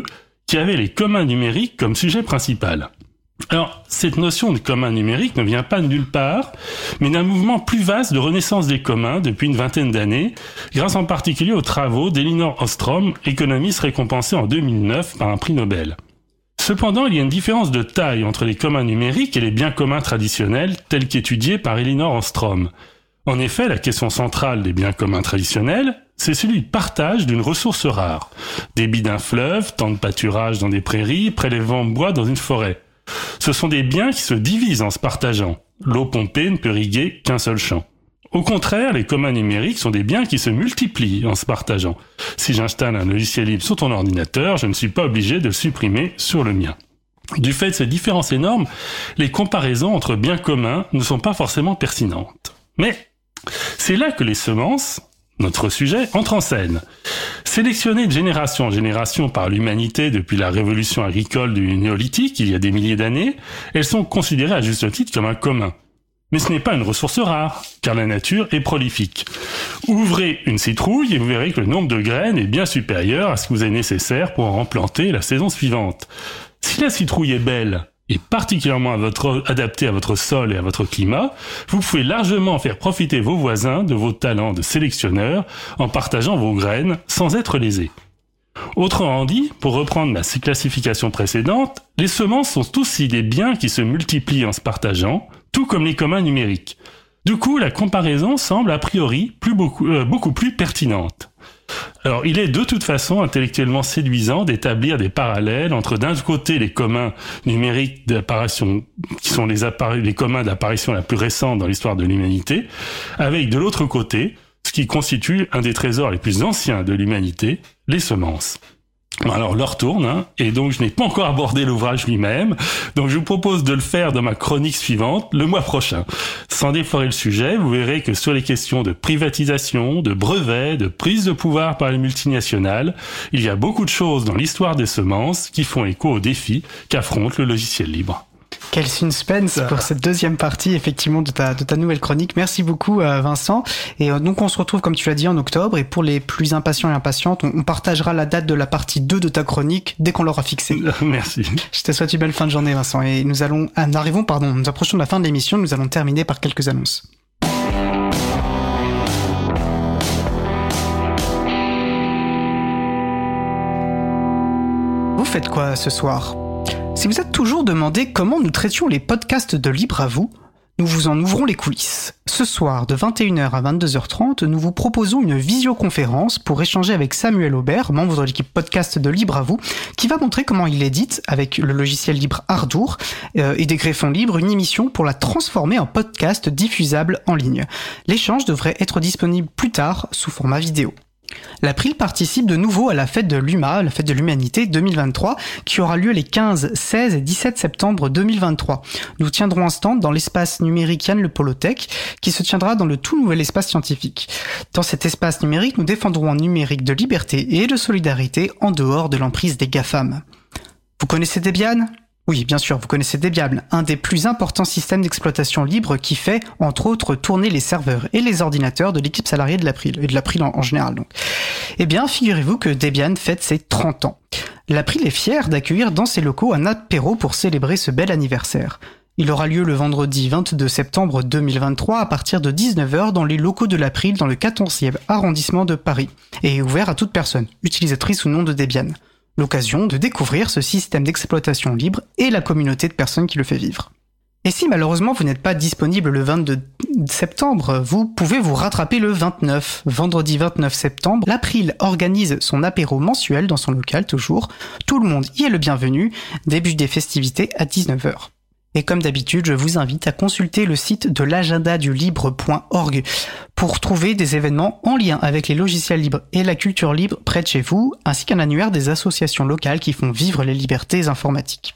qui avait les communs numériques comme sujet principal. Alors, cette notion de commun numérique ne vient pas de nulle part, mais d'un mouvement plus vaste de renaissance des communs depuis une vingtaine d'années, grâce en particulier aux travaux d'Elinor Ostrom, économiste récompensée en deux mille neuf par un prix Nobel. Cependant, il y a une différence de taille entre les communs numériques et les biens communs traditionnels, tels qu'étudiés par Elinor Ostrom. En effet, la question centrale des biens communs traditionnels, c'est celui du partage d'une ressource rare. Débit d'un fleuve, temps de pâturage dans des prairies, prélèvement de bois dans une forêt. Ce sont des biens qui se divisent en se partageant. L'eau pompée ne peut irriguer qu'un seul champ. Au contraire, les communs numériques sont des biens qui se multiplient en se partageant. Si j'installe un logiciel libre sur ton ordinateur, je ne suis pas obligé de le supprimer sur le mien. Du fait de ces différences énormes, les comparaisons entre biens communs ne sont pas forcément pertinentes. Mais c'est là que les semences, notre sujet, entrent en scène. Sélectionnées de génération en génération par l'humanité depuis la révolution agricole du néolithique, il y a des milliers d'années, elles sont considérées à juste titre comme un commun. Mais ce n'est pas une ressource rare, car la nature est prolifique. Ouvrez une citrouille et vous verrez que le nombre de graines est bien supérieur à ce que vous avez nécessaire pour en replanter la saison suivante. Si la citrouille est belle, et particulièrement à votre, adaptée à votre sol et à votre climat, vous pouvez largement faire profiter vos voisins de vos talents de sélectionneur en partageant vos graines sans être lésés. Autrement dit, pour reprendre ma classification précédente, les semences sont aussi des biens qui se multiplient en se partageant, tout comme les communs numériques. Du coup, la comparaison semble a priori plus beaucoup, euh, beaucoup plus pertinente. Alors, il est de toute façon intellectuellement séduisant d'établir des parallèles entre d'un côté les communs numériques d'apparition, qui sont les, appari- les communs d'apparition la plus récente dans l'histoire de l'humanité, avec de l'autre côté ce qui constitue un des trésors les plus anciens de l'humanité, les semences. Alors, l'heure tourne, hein, et donc je n'ai pas encore abordé l'ouvrage lui-même, donc je vous propose de le faire dans ma chronique suivante, le mois prochain. Sans déflorer le sujet, vous verrez que sur les questions de privatisation, de brevets, de prise de pouvoir par les multinationales, il y a beaucoup de choses dans l'histoire des semences qui font écho aux défis qu'affronte le logiciel libre. Quel suspense pour cette deuxième partie, effectivement, de ta, de ta nouvelle chronique. Merci beaucoup, euh, Vincent. Et euh, donc, on se retrouve, comme tu l'as dit, en octobre. Et pour les plus impatients et impatientes, on, on partagera la date de la partie deux de ta chronique dès qu'on l'aura fixée. Merci. Je te souhaite une belle fin de journée, Vincent. Et nous allons, ah, nous arrivons, pardon, nous approchons de la fin de l'émission. Nous allons terminer par quelques annonces. Vous faites quoi ce soir ? Si vous êtes toujours demandé comment nous traitions les podcasts de Libre à vous, nous vous en ouvrons les coulisses. Ce soir, de vingt et une heures à vingt-deux heures trente, nous vous proposons une visioconférence pour échanger avec Samuel Aubert, membre de l'équipe podcast de Libre à vous, qui va montrer comment il édite, avec le logiciel libre Ardour euh, et des greffons libres, une émission pour la transformer en podcast diffusable en ligne. L'échange devrait être disponible plus tard sous format vidéo. L'April participe de nouveau à la fête de l'U M A, la fête de l'humanité deux mille vingt-trois, qui aura lieu les quinze, seize et dix-sept septembre deux mille vingt-trois. Nous tiendrons un stand dans l'espace numérique Yann Le Polotech, qui se tiendra dans le tout nouvel espace scientifique. Dans cet espace numérique, nous défendrons un numérique de liberté et de solidarité en dehors de l'emprise des GAFAM. Vous connaissez Debian ? Oui, bien sûr, vous connaissez Debian, un des plus importants systèmes d'exploitation libre qui fait, entre autres, tourner les serveurs et les ordinateurs de l'équipe salariée de l'April, et de l'April en, en général. Donc. Eh bien, figurez-vous que Debian fête ses trente ans. L'April est fier d'accueillir dans ses locaux un apéro pour célébrer ce bel anniversaire. Il aura lieu le vendredi vingt-deux septembre deux mille vingt-trois à partir de dix-neuf heures dans les locaux de l'April dans le quatorzième arrondissement de Paris, et est ouvert à toute personne, utilisatrice ou non de Debian. L'occasion de découvrir ce système d'exploitation libre et la communauté de personnes qui le fait vivre. Et si malheureusement vous n'êtes pas disponible le vingt-deux septembre, vous pouvez vous rattraper le vingt-neuf. Vendredi vingt-neuf septembre, l'April organise son apéro mensuel dans son local toujours. Tout le monde y est le bienvenu. Début des festivités à dix-neuf heures. Et comme d'habitude, je vous invite à consulter le site de l'agenda du libre point org pour trouver des événements en lien avec les logiciels libres et la culture libre près de chez vous, ainsi qu'un annuaire des associations locales qui font vivre les libertés informatiques.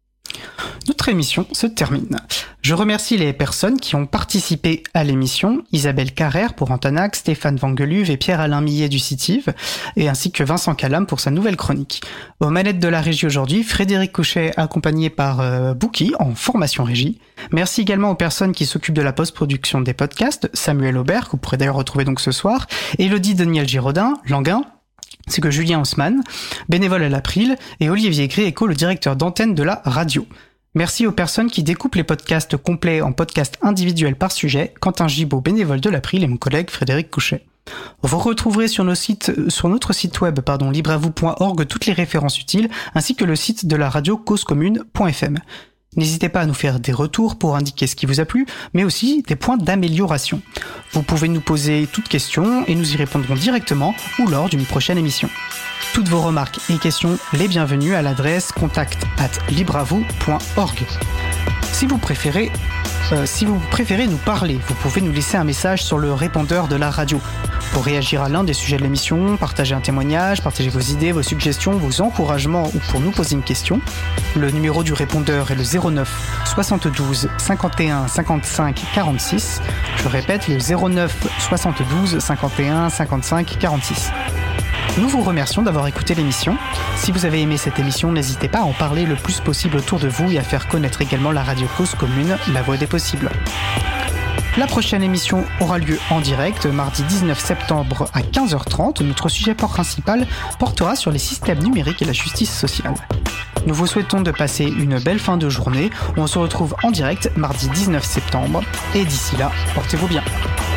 Notre émission se termine. Je remercie les personnes qui ont participé à l'émission, Isabelle Carrère pour Antanac, Stéphane Vangeluve et Pierre-Alain Millet du Citive, et ainsi que Vincent Calam pour sa nouvelle chronique. Aux manettes de la régie aujourd'hui, Frédéric Couchet accompagné par euh, Bouki en formation régie. Merci également aux personnes qui s'occupent de la post-production des podcasts, Samuel Aubert, que vous pourrez d'ailleurs retrouver donc ce soir, Élodie Daniel Giraudin, Languin, c'est que Julien Haussmann, bénévole à l'April, et Olivier Gréco, le directeur d'antenne de la radio. Merci aux personnes qui découpent les podcasts complets en podcasts individuels par sujet, Quentin Gibaud, bénévole de l'April, et mon collègue Frédéric Couchet. Vous retrouverez sur, nos sites, sur notre site web pardon, libre à vous point org toutes les références utiles, ainsi que le site de la radio cause commune point f m. N'hésitez pas à nous faire des retours pour indiquer ce qui vous a plu, mais aussi des points d'amélioration. Vous pouvez nous poser toutes questions et nous y répondrons directement ou lors d'une prochaine émission. Toutes vos remarques et questions, les bienvenues à l'adresse contact arobase libre à vous point org. Si vous préférez, euh, si vous préférez nous parler, vous pouvez nous laisser un message sur le répondeur de la radio. Pour réagir à l'un des sujets de l'émission, partager un témoignage, partager vos idées, vos suggestions, vos encouragements ou pour nous poser une question, le numéro du répondeur est le zéro neuf soixante-douze cinquante et un cinquante-cinq quarante-six. Je répète, le zéro neuf soixante-douze cinquante et un cinquante-cinq quarante-six. Nous vous remercions d'avoir écouté l'émission. Si vous avez aimé cette émission, n'hésitez pas à en parler le plus possible autour de vous et à faire connaître également la radio Cause Commune, la voix des possibles. La prochaine émission aura lieu en direct, mardi dix-neuf septembre à quinze heures trente. Notre sujet principal portera sur les systèmes numériques et la justice sociale. Nous vous souhaitons de passer une belle fin de journée. On se retrouve en direct mardi dix-neuf septembre. Et d'ici là, portez-vous bien.